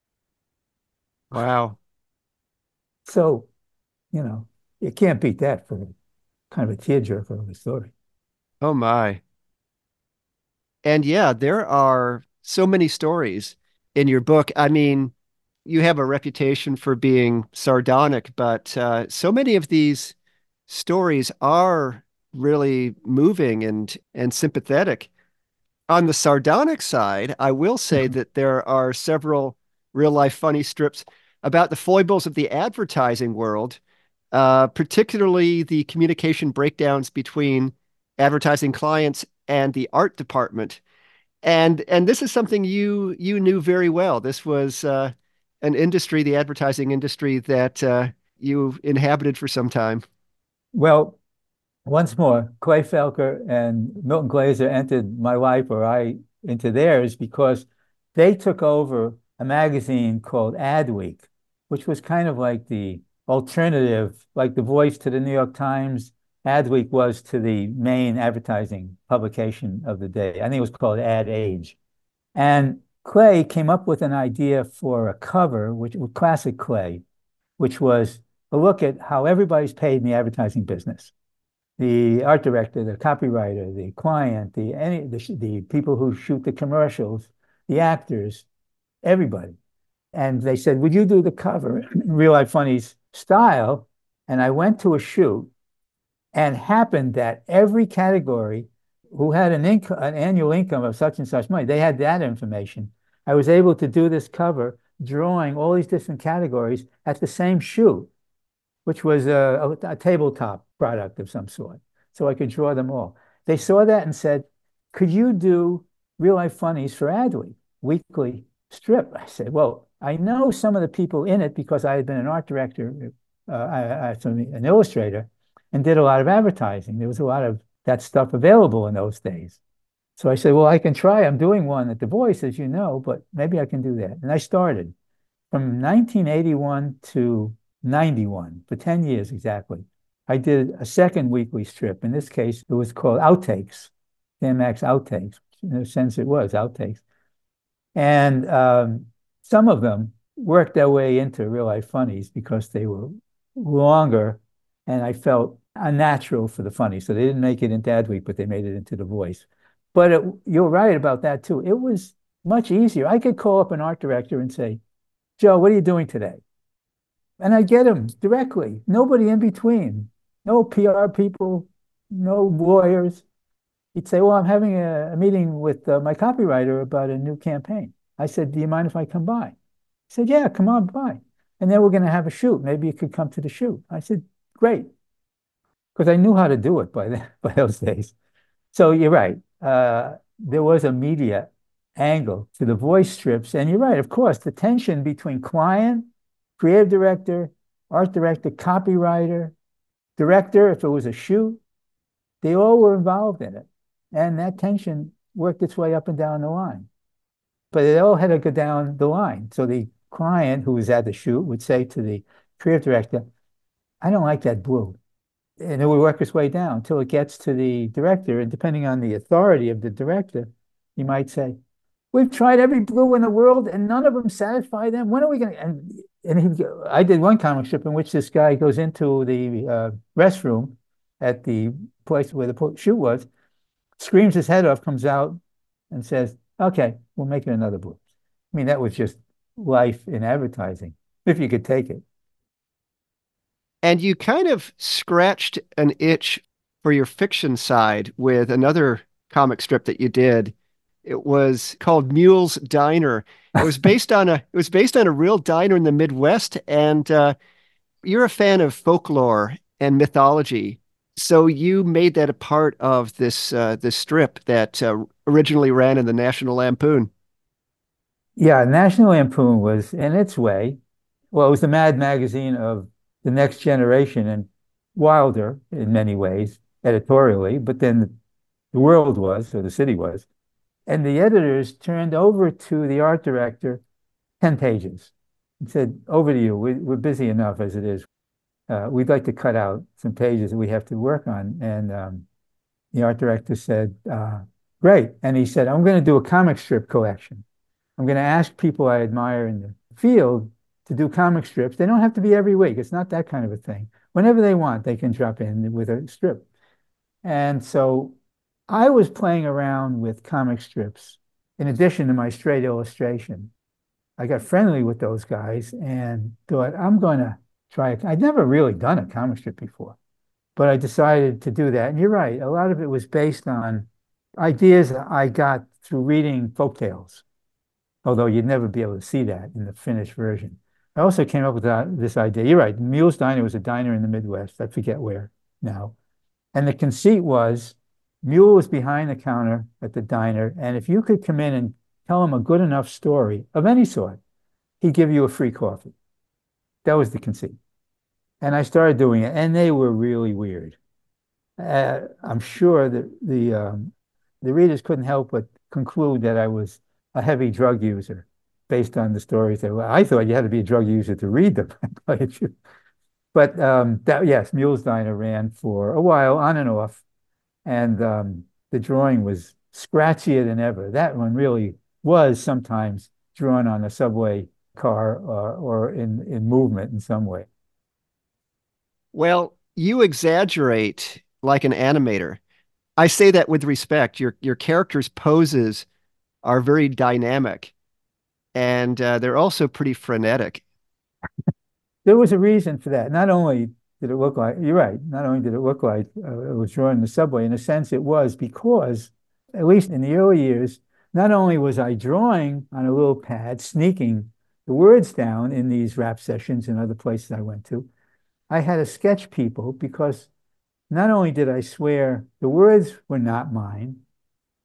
Wow. So, you know, you can't beat that for kind of a tearjerker of a story. Oh my. And yeah, there are so many stories in your book. I mean, you have a reputation for being sardonic, but uh, so many of these stories are really moving and and sympathetic. On the sardonic side, I will say that there are several real life funny strips about the foibles of the advertising world, uh, particularly the communication breakdowns between advertising clients and the art department. And and this is something you you knew very well. This was uh, an industry, the advertising industry, that uh, you inhabited for some time. Well, once more, Clay Felker and Milton Glaser entered my life, or I into theirs, because they took over a magazine called Adweek, which was kind of like the alternative, like The Voice to the New York Times. Adweek was to the main advertising publication of the day. I think it was called Ad Age. And Clay came up with an idea for a cover, which was classic Clay, which was a look at how everybody's paid in the advertising business. The art director, the copywriter, the client, the any the, the people who shoot the commercials, the actors, everybody. And they said, would you do the cover in Real Life Funny's style? And I went to a shoot, and happened that every category who had an income, an annual income of such and such money, they had that information. I was able to do this cover, drawing all these different categories at the same shoot, which was a, a, a tabletop product of some sort. So I could draw them all. They saw that and said, could you do Real Life Funnies for Adweek? weekly strip. I said, well, I know some of the people in it because I had been an art director, uh, I, I, an illustrator, and did a lot of advertising. There was a lot of that stuff available in those days. So I said, well, I can try. I'm doing one at The Voice, as you know, but maybe I can do that. And I started from nineteen eighty-one to ninety-one, for ten years exactly. I did a second weekly strip. In this case, it was called Outtakes, Dan Max Outtakes. In a sense, it was Outtakes. And um, some of them worked their way into real life funnies because they were longer and I felt unnatural for the funny. So they didn't make it into Adweek, but they made it into The Voice. But it, you're right about that too. It was much easier. I could call up an art director and say, Joe, what are you doing today? And I get him directly. Nobody in between. No P R people, no lawyers. He'd say, well, I'm having a, a meeting with uh, my copywriter about a new campaign. I said, do you mind if I come by? He said, yeah, come on by. And then we're going to have a shoot. Maybe you could come to the shoot. I said, great. Because I knew how to do it by, the, by those days. So you're right. Uh, there was a media angle to The Voice strips. And you're right, of course, the tension between client, creative director, art director, copywriter, director, if it was a shoot, they all were involved in it. And that tension worked its way up and down the line. But it all had to go down the line. So the client who was at the shoot would say to the creative director, I don't like that blue. And it would work its way down until it gets to the director. And depending on the authority of the director, he might say, we've tried every blue in the world and none of them satisfy them. When are we going to? And, and he, I did one comic strip in which this guy goes into the uh, restroom at the place where the shoot was, screams his head off, comes out and says, okay, we'll make it another blue. I mean, that was just life in advertising, if you could take it. And you kind of scratched an itch for your fiction side with another comic strip that you did. It was called Mule's Diner. It was based on a it was based on a real diner in the Midwest, and uh, you're a fan of folklore and mythology, so you made that a part of this uh, this strip that uh, originally ran in the National Lampoon. Yeah, National Lampoon was in its way, well, it was the Mad magazine of the next generation and wilder in many ways editorially, but then the world was, or the city was. And the editors turned over to the art director ten pages and said, over to you. We, we're busy enough as it is. Uh, we'd like to cut out some pages that we have to work on. And um, the art director said, uh, great. And he said, I'm going to do a comic strip collection. I'm going to ask people I admire in the field to do comic strips. They don't have to be every week. It's not that kind of a thing. Whenever they want, they can drop in with a strip. And so I was playing around with comic strips in addition to my straight illustration. I got friendly with those guys and thought, I'm going to try it. I'd never really done a comic strip before, but I decided to do that. And you're right, a lot of it was based on ideas I got through reading folk tales, although you'd never be able to see that in the finished version. I also came up with that, this idea. You're right, Mule's Diner was a diner in the Midwest. I forget where now. And the conceit was, Mule was behind the counter at the diner, and if you could come in and tell him a good enough story of any sort, he'd give you a free coffee. That was the conceit. And I started doing it, and they were really weird. Uh, I'm sure that the um, the readers couldn't help but conclude that I was a heavy drug user based on the stories. That I thought you had to be a drug user to read them. But um, that, yes, Mule's Diner ran for a while, on and off. And um, the drawing was scratchier than ever. That one really was sometimes drawn on a subway car or, or in, in movement in some way. Well, you exaggerate like an animator. I say that with respect. Your your characters' poses are very dynamic, and uh, they're also pretty frenetic. There was a reason for that. Not only did it look like, you're right, not only did it look like uh, it was drawn in the subway, in a sense it was because, at least in the early years, not only was I drawing on a little pad, sneaking the words down in these rap sessions and other places I went to, I had to sketch people because not only did I swear the words were not mine,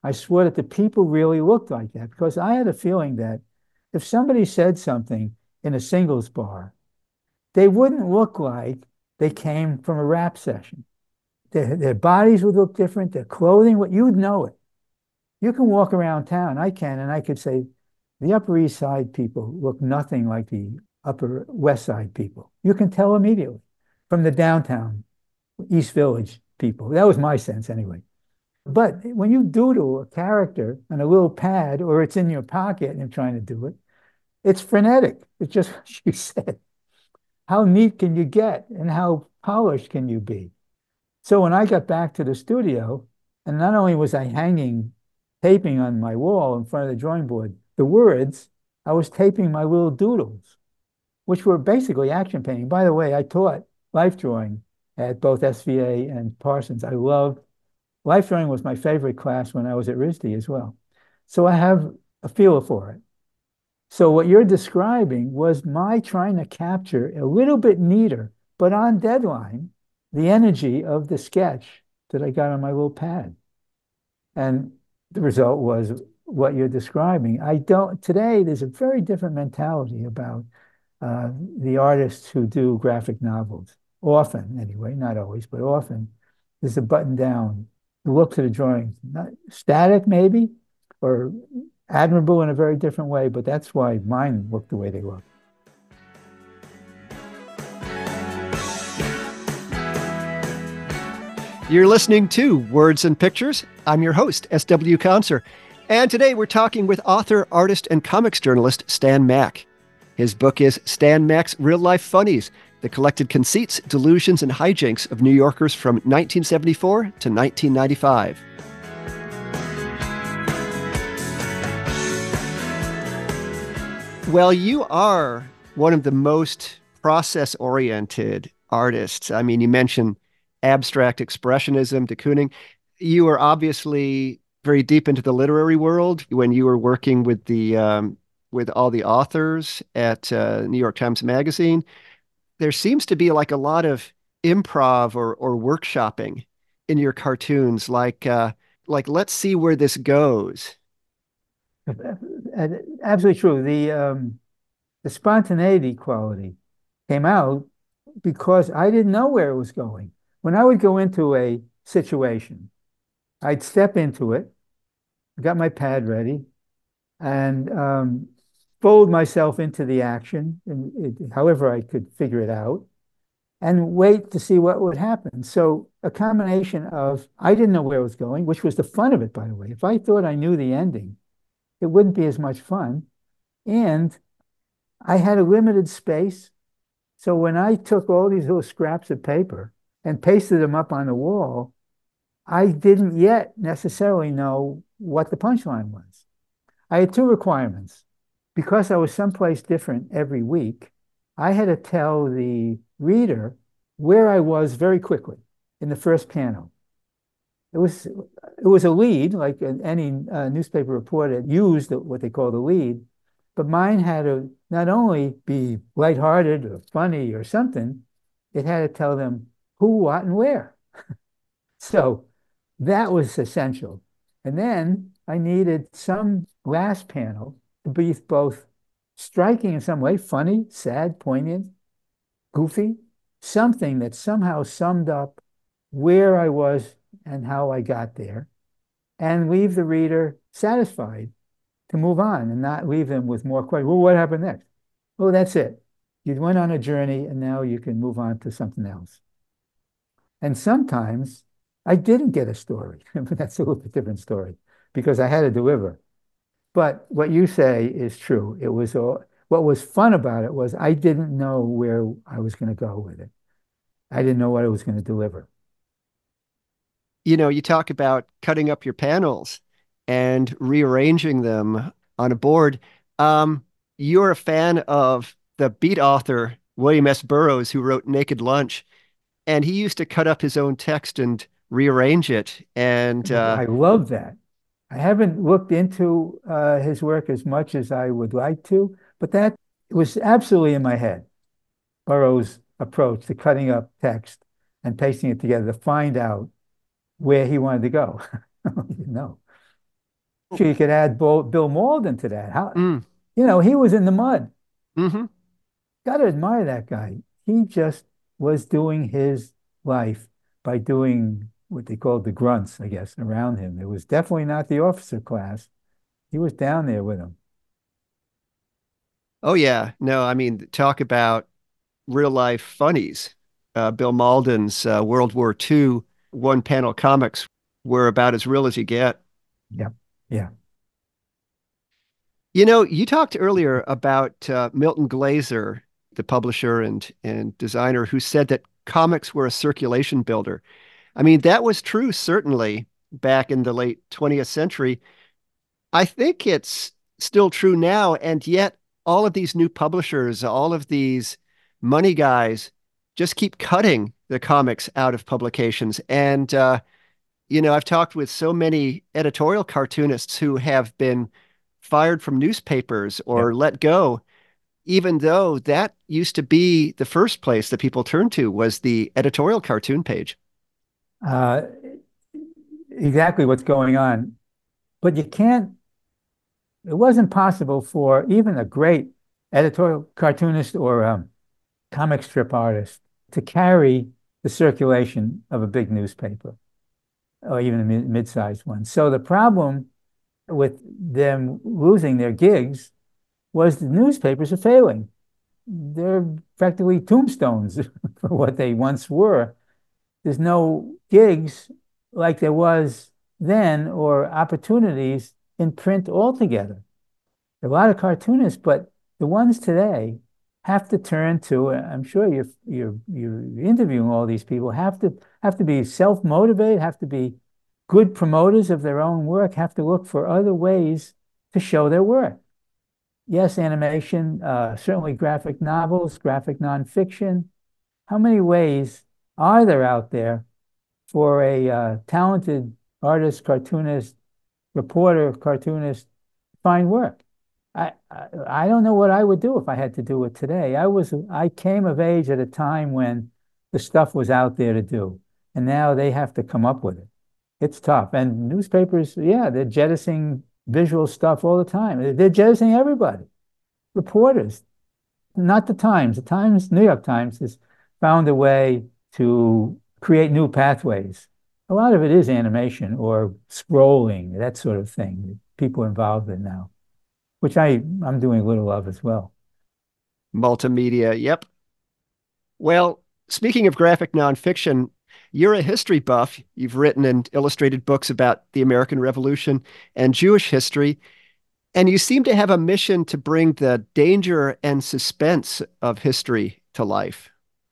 I swore that the people really looked like that because I had a feeling that if somebody said something in a singles bar, they wouldn't look like they came from a rap session. Their, their bodies would look different, their clothing, what you'd know it. You can walk around town, I can, and I could say the Upper East Side people look nothing like the Upper West Side people. You can tell immediately from the downtown East Village people. That was my sense anyway. But when you doodle a character on a little pad or it's in your pocket and you're trying to do it, it's frenetic. It's just what you said. How neat can you get and how polished can you be? So when I got back to the studio, and not only was I hanging, taping on my wall in front of the drawing board, the words, I was taping my little doodles, which were basically action painting. By the way, I taught life drawing at both S V A and Parsons. I loved life drawing was my favorite class when I was at R I S D as well. So I have a feel for it. So what you're describing was my trying to capture a little bit neater, but on deadline, the energy of the sketch that I got on my little pad. And the result was what you're describing. I don't, today, there's a very different mentality about uh, the artists who do graphic novels. Often, anyway, not always, but often, there's a button down look to the drawing, not static maybe, or admirable in a very different way, but that's why mine look the way they look. You're listening to Words and Pictures. I'm your host, S W Conser. And today we're talking with author, artist, and comics journalist Stan Mack. His book is Stan Mack's Real Life Funnies, the collected conceits, delusions, and hijinks of New Yorkers from nineteen seventy-four to nineteen ninety-five. Well, you are one of the most process-oriented artists. I mean, you mentioned abstract expressionism, de Kooning. You are obviously very deep into the literary world when you were working with the um, with all the authors at uh, New York Times Magazine. There seems to be like a lot of improv or or workshopping in your cartoons, like uh, like let's see where this goes. Absolutely true. The um, the spontaneity quality came out because I didn't know where it was going. When I would go into a situation, I'd step into it, got my pad ready, and um, fold myself into the action, and it, however I could figure it out, and wait to see what would happen. So a combination of, I didn't know where it was going, which was the fun of it, by the way. If I thought I knew the ending, it wouldn't be as much fun. And I had a limited space. So when I took all these little scraps of paper and pasted them up on the wall, I didn't yet necessarily know what the punchline was. I had two requirements. Because I was someplace different every week, I had to tell the reader where I was very quickly in the first panel. It was it was a lead, like any uh, newspaper reporter used what they call the lead, but mine had to not only be lighthearted or funny or something, it had to tell them who, what, and where. So that was essential. And then I needed some last panel to be both striking in some way, funny, sad, poignant, goofy, something that somehow summed up where I was and how I got there, and leave the reader satisfied to move on and not leave them with more questions. Well, what happened next? Oh, that's it. You went on a journey and now you can move on to something else. And sometimes I didn't get a story, but that's a little bit different story because I had to deliver. But what you say is true. It was all, what was fun about it was I didn't know where I was going to go with it. I didn't know what I was going to deliver. You know, you talk about cutting up your panels and rearranging them on a board. Um, you're a fan of the beat author, William S. Burroughs, who wrote Naked Lunch, and he used to cut up his own text and rearrange it. And uh, I love that. I haven't looked into uh, his work as much as I would like to, but that was absolutely in my head. Burroughs' approach to cutting up text and pasting it together to find out where he wanted to go. You know. Actually, you could add Bill, Bill Malden to that. How, Mm, you know, he was in the mud. hmm. Got to admire that guy. He just was doing his life by doing what they called the grunts, I guess, around him. It was definitely not the officer class. He was down there with him. Oh yeah. No, I mean, talk about real life funnies. Uh, Bill Malden's uh, World War two one panel comics were about as real as you get. Yeah. Yeah. You know, you talked earlier about uh, Milton Glaser, the publisher and and designer, who said that comics were a circulation builder. I mean, that was true certainly back in the late twentieth century. I think it's still true now, and yet all of these new publishers, all of these money guys, just keep cutting the comics out of publications. And uh, you know, I've talked with so many editorial cartoonists who have been fired from newspapers Yeah. or let go, even though that used to be the first place that people turned to was the editorial cartoon page. Uh, exactly what's going on. But you can't, it wasn't possible for even a great editorial cartoonist or um, comic strip artist to carry the circulation of a big newspaper or even a mid-sized one. So the problem with them losing their gigs was the newspapers are failing. They're practically tombstones for what they once were. There's no gigs like there was then or opportunities in print altogether. There are a lot of cartoonists, but the ones today have to turn to, I'm sure you're you're you're interviewing all these people, have to have to be self-motivated, have to be good promoters of their own work, have to look for other ways to show their work. Yes, animation, uh, certainly graphic novels, graphic nonfiction. How many ways are there out there for a uh, talented artist, cartoonist, reporter, cartoonist, find work? I, I I don't know what I would do if I had to do it today. I was I came of age at a time when the stuff was out there to do, and now they have to come up with it. It's tough. And newspapers, yeah, they're jettisoning visual stuff all the time. They're jettisoning everybody. Reporters, not the Times. The Times, New York Times, has found a way to create new pathways. A lot of it is animation or scrolling, that sort of thing that people are involved in now, which I, I'm doing a little of as well. Multimedia, yep. Well, speaking of graphic nonfiction, you're a history buff. You've written and illustrated books about the American Revolution and Jewish history, and you seem to have a mission to bring the danger and suspense of history to life.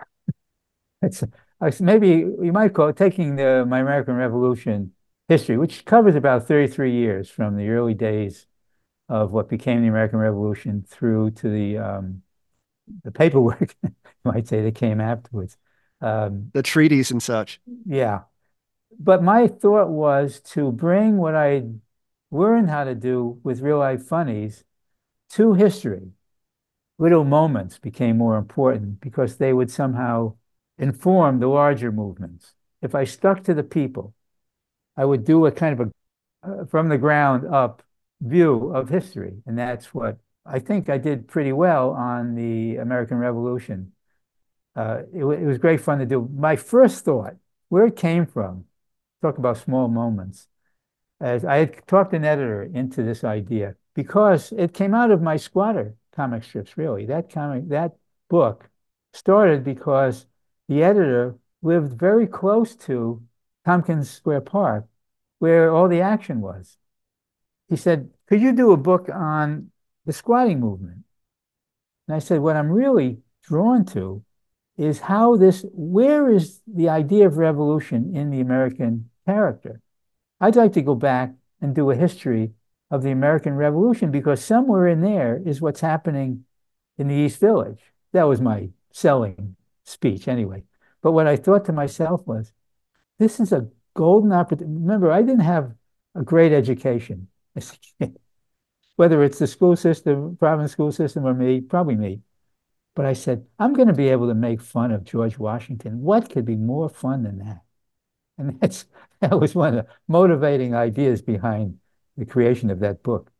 It's maybe you might call it taking the my American Revolution history, which covers about thirty-three years from the early days of what became the American Revolution through to the um, the paperwork, you might say, that came afterwards. Um, The treaties and such. yeah. But my thought was to bring what I learned how to do with real life funnies to history. Little moments became more important because they would somehow inform the larger movements. If I stuck to the people, I would do a kind of a uh, from the ground up view of history. And that's what I think I did pretty well on the American Revolution. Uh, it, it was great fun to do. My first thought, where it came from, talk about small moments, as I had talked an editor into this idea because it came out of my squatter comic strips, really. That comic, that book started because the editor lived very close to Tompkins Square Park, where all the action was. He said, could you do a book on the squatting movement? And I said, what I'm really drawn to is how this, where is the idea of revolution in the American character? I'd like to go back and do a history of the American Revolution because somewhere in there is what's happening in the East Village. That was my selling speech anyway. But what I thought to myself was, this is a golden opportunity. Remember, I didn't have a great education as a kid, whether it's the school system, province school system, or me, probably me. But I said, I'm going to be able to make fun of George Washington. What could be more fun than that? And that's that was one of the motivating ideas behind the creation of that book.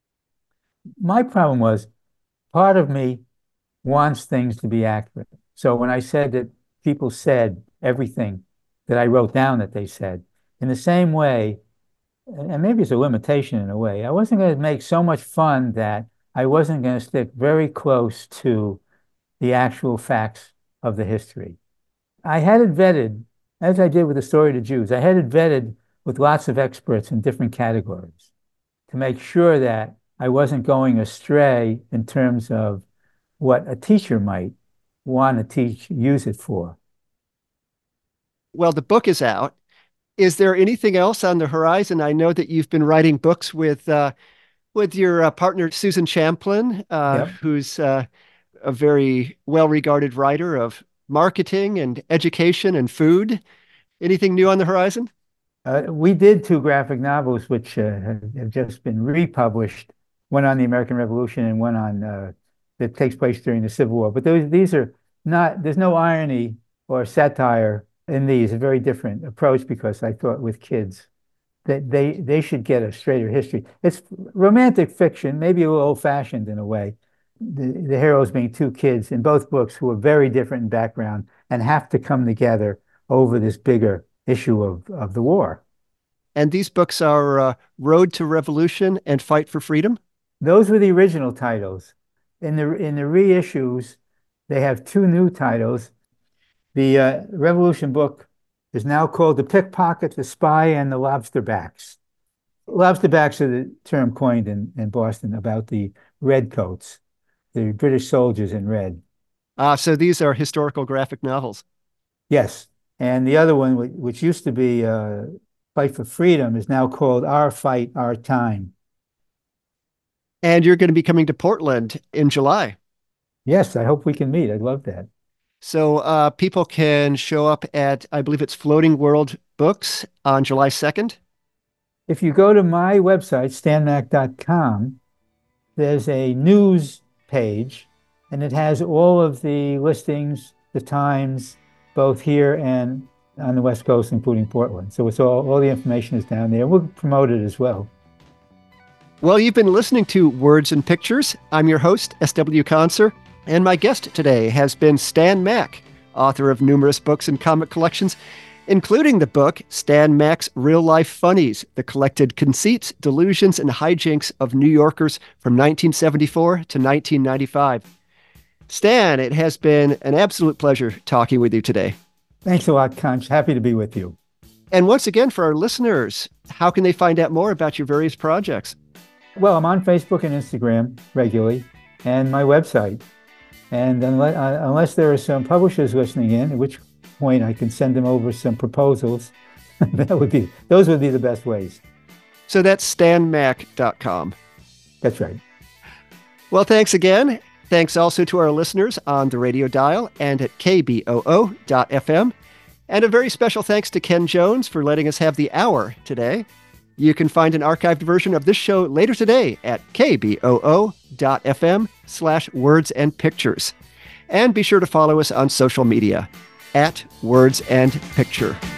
My problem was part of me wants things to be accurate. So when I said that people said everything that I wrote down that they said, in the same way, and maybe it's a limitation in a way, I wasn't going to make so much fun that I wasn't going to stick very close to the actual facts of the history. I had it vetted, as I did with the story of the Jews, I had it vetted with lots of experts in different categories to make sure that I wasn't going astray in terms of what a teacher might want to teach, use it for. Well, the book is out. Is there anything else on the horizon? I know that you've been writing books with uh, with your uh, partner, Susan Champlin, uh, Yep. who's uh, a very well-regarded writer of marketing and education and food. Anything new on the horizon? Uh, we did two graphic novels, which uh, have, have just been republished, one on the American Revolution and one on uh, that takes place during the Civil War. But those, these are not, there's no irony or satire in these, a very different approach, because I thought with kids that they, they should get a straighter history. It's romantic fiction, maybe a little old-fashioned in a way. The, the heroes being two kids in both books who are very different in background and have to come together over this bigger issue of, of the war. And these books are uh, Road to Revolution and Fight for Freedom? Those were the original titles. In the, in the reissues, they have two new titles. The uh, Revolution book is now called The Pickpocket, the Spy, and the Lobsterbacks. Lobsterbacks are the term coined in, in Boston about the redcoats, the British soldiers in red. Ah, uh, so these are historical graphic novels. Yes. And the other one, which used to be uh, Fight for Freedom, is now called Our Fight, Our Time. And you're going to be coming to Portland in July. Yes, I hope we can meet. I'd love that. So uh, people can show up at, I believe it's Floating World Books on July second. If you go to my website, stan mack dot com, there's a news page, and it has all of the listings, the times, both here and on the West Coast, including Portland. So it's all, all the information is down there. We'll promote it as well. Well, you've been listening to Words and Pictures. I'm your host, S W Conser, and my guest today has been Stan Mack, author of numerous books and comic collections, including the book Stan Mack's Real Life Funnies, the collected conceits, delusions, and hijinks of New Yorkers from nineteen seventy-four to nineteen ninety-five. Stan, it has been an absolute pleasure talking with you today. Thanks a lot, Conch. Happy to be with you. And once again, for our listeners, how can they find out more about your various projects? Well, I'm on Facebook and Instagram regularly, and my website. And unless, uh, unless there are some publishers listening in, at which point I can send them over some proposals, that would be those would be the best ways. So that's stan mack dot com. That's right. Well, thanks again. Thanks also to our listeners on the radio dial and at K B O O dot F M. And a very special thanks to Ken Jones for letting us have the hour today. You can find an archived version of this show later today at K B O O dot F M slash words and pictures. And be sure to follow us on social media at Words and Picture.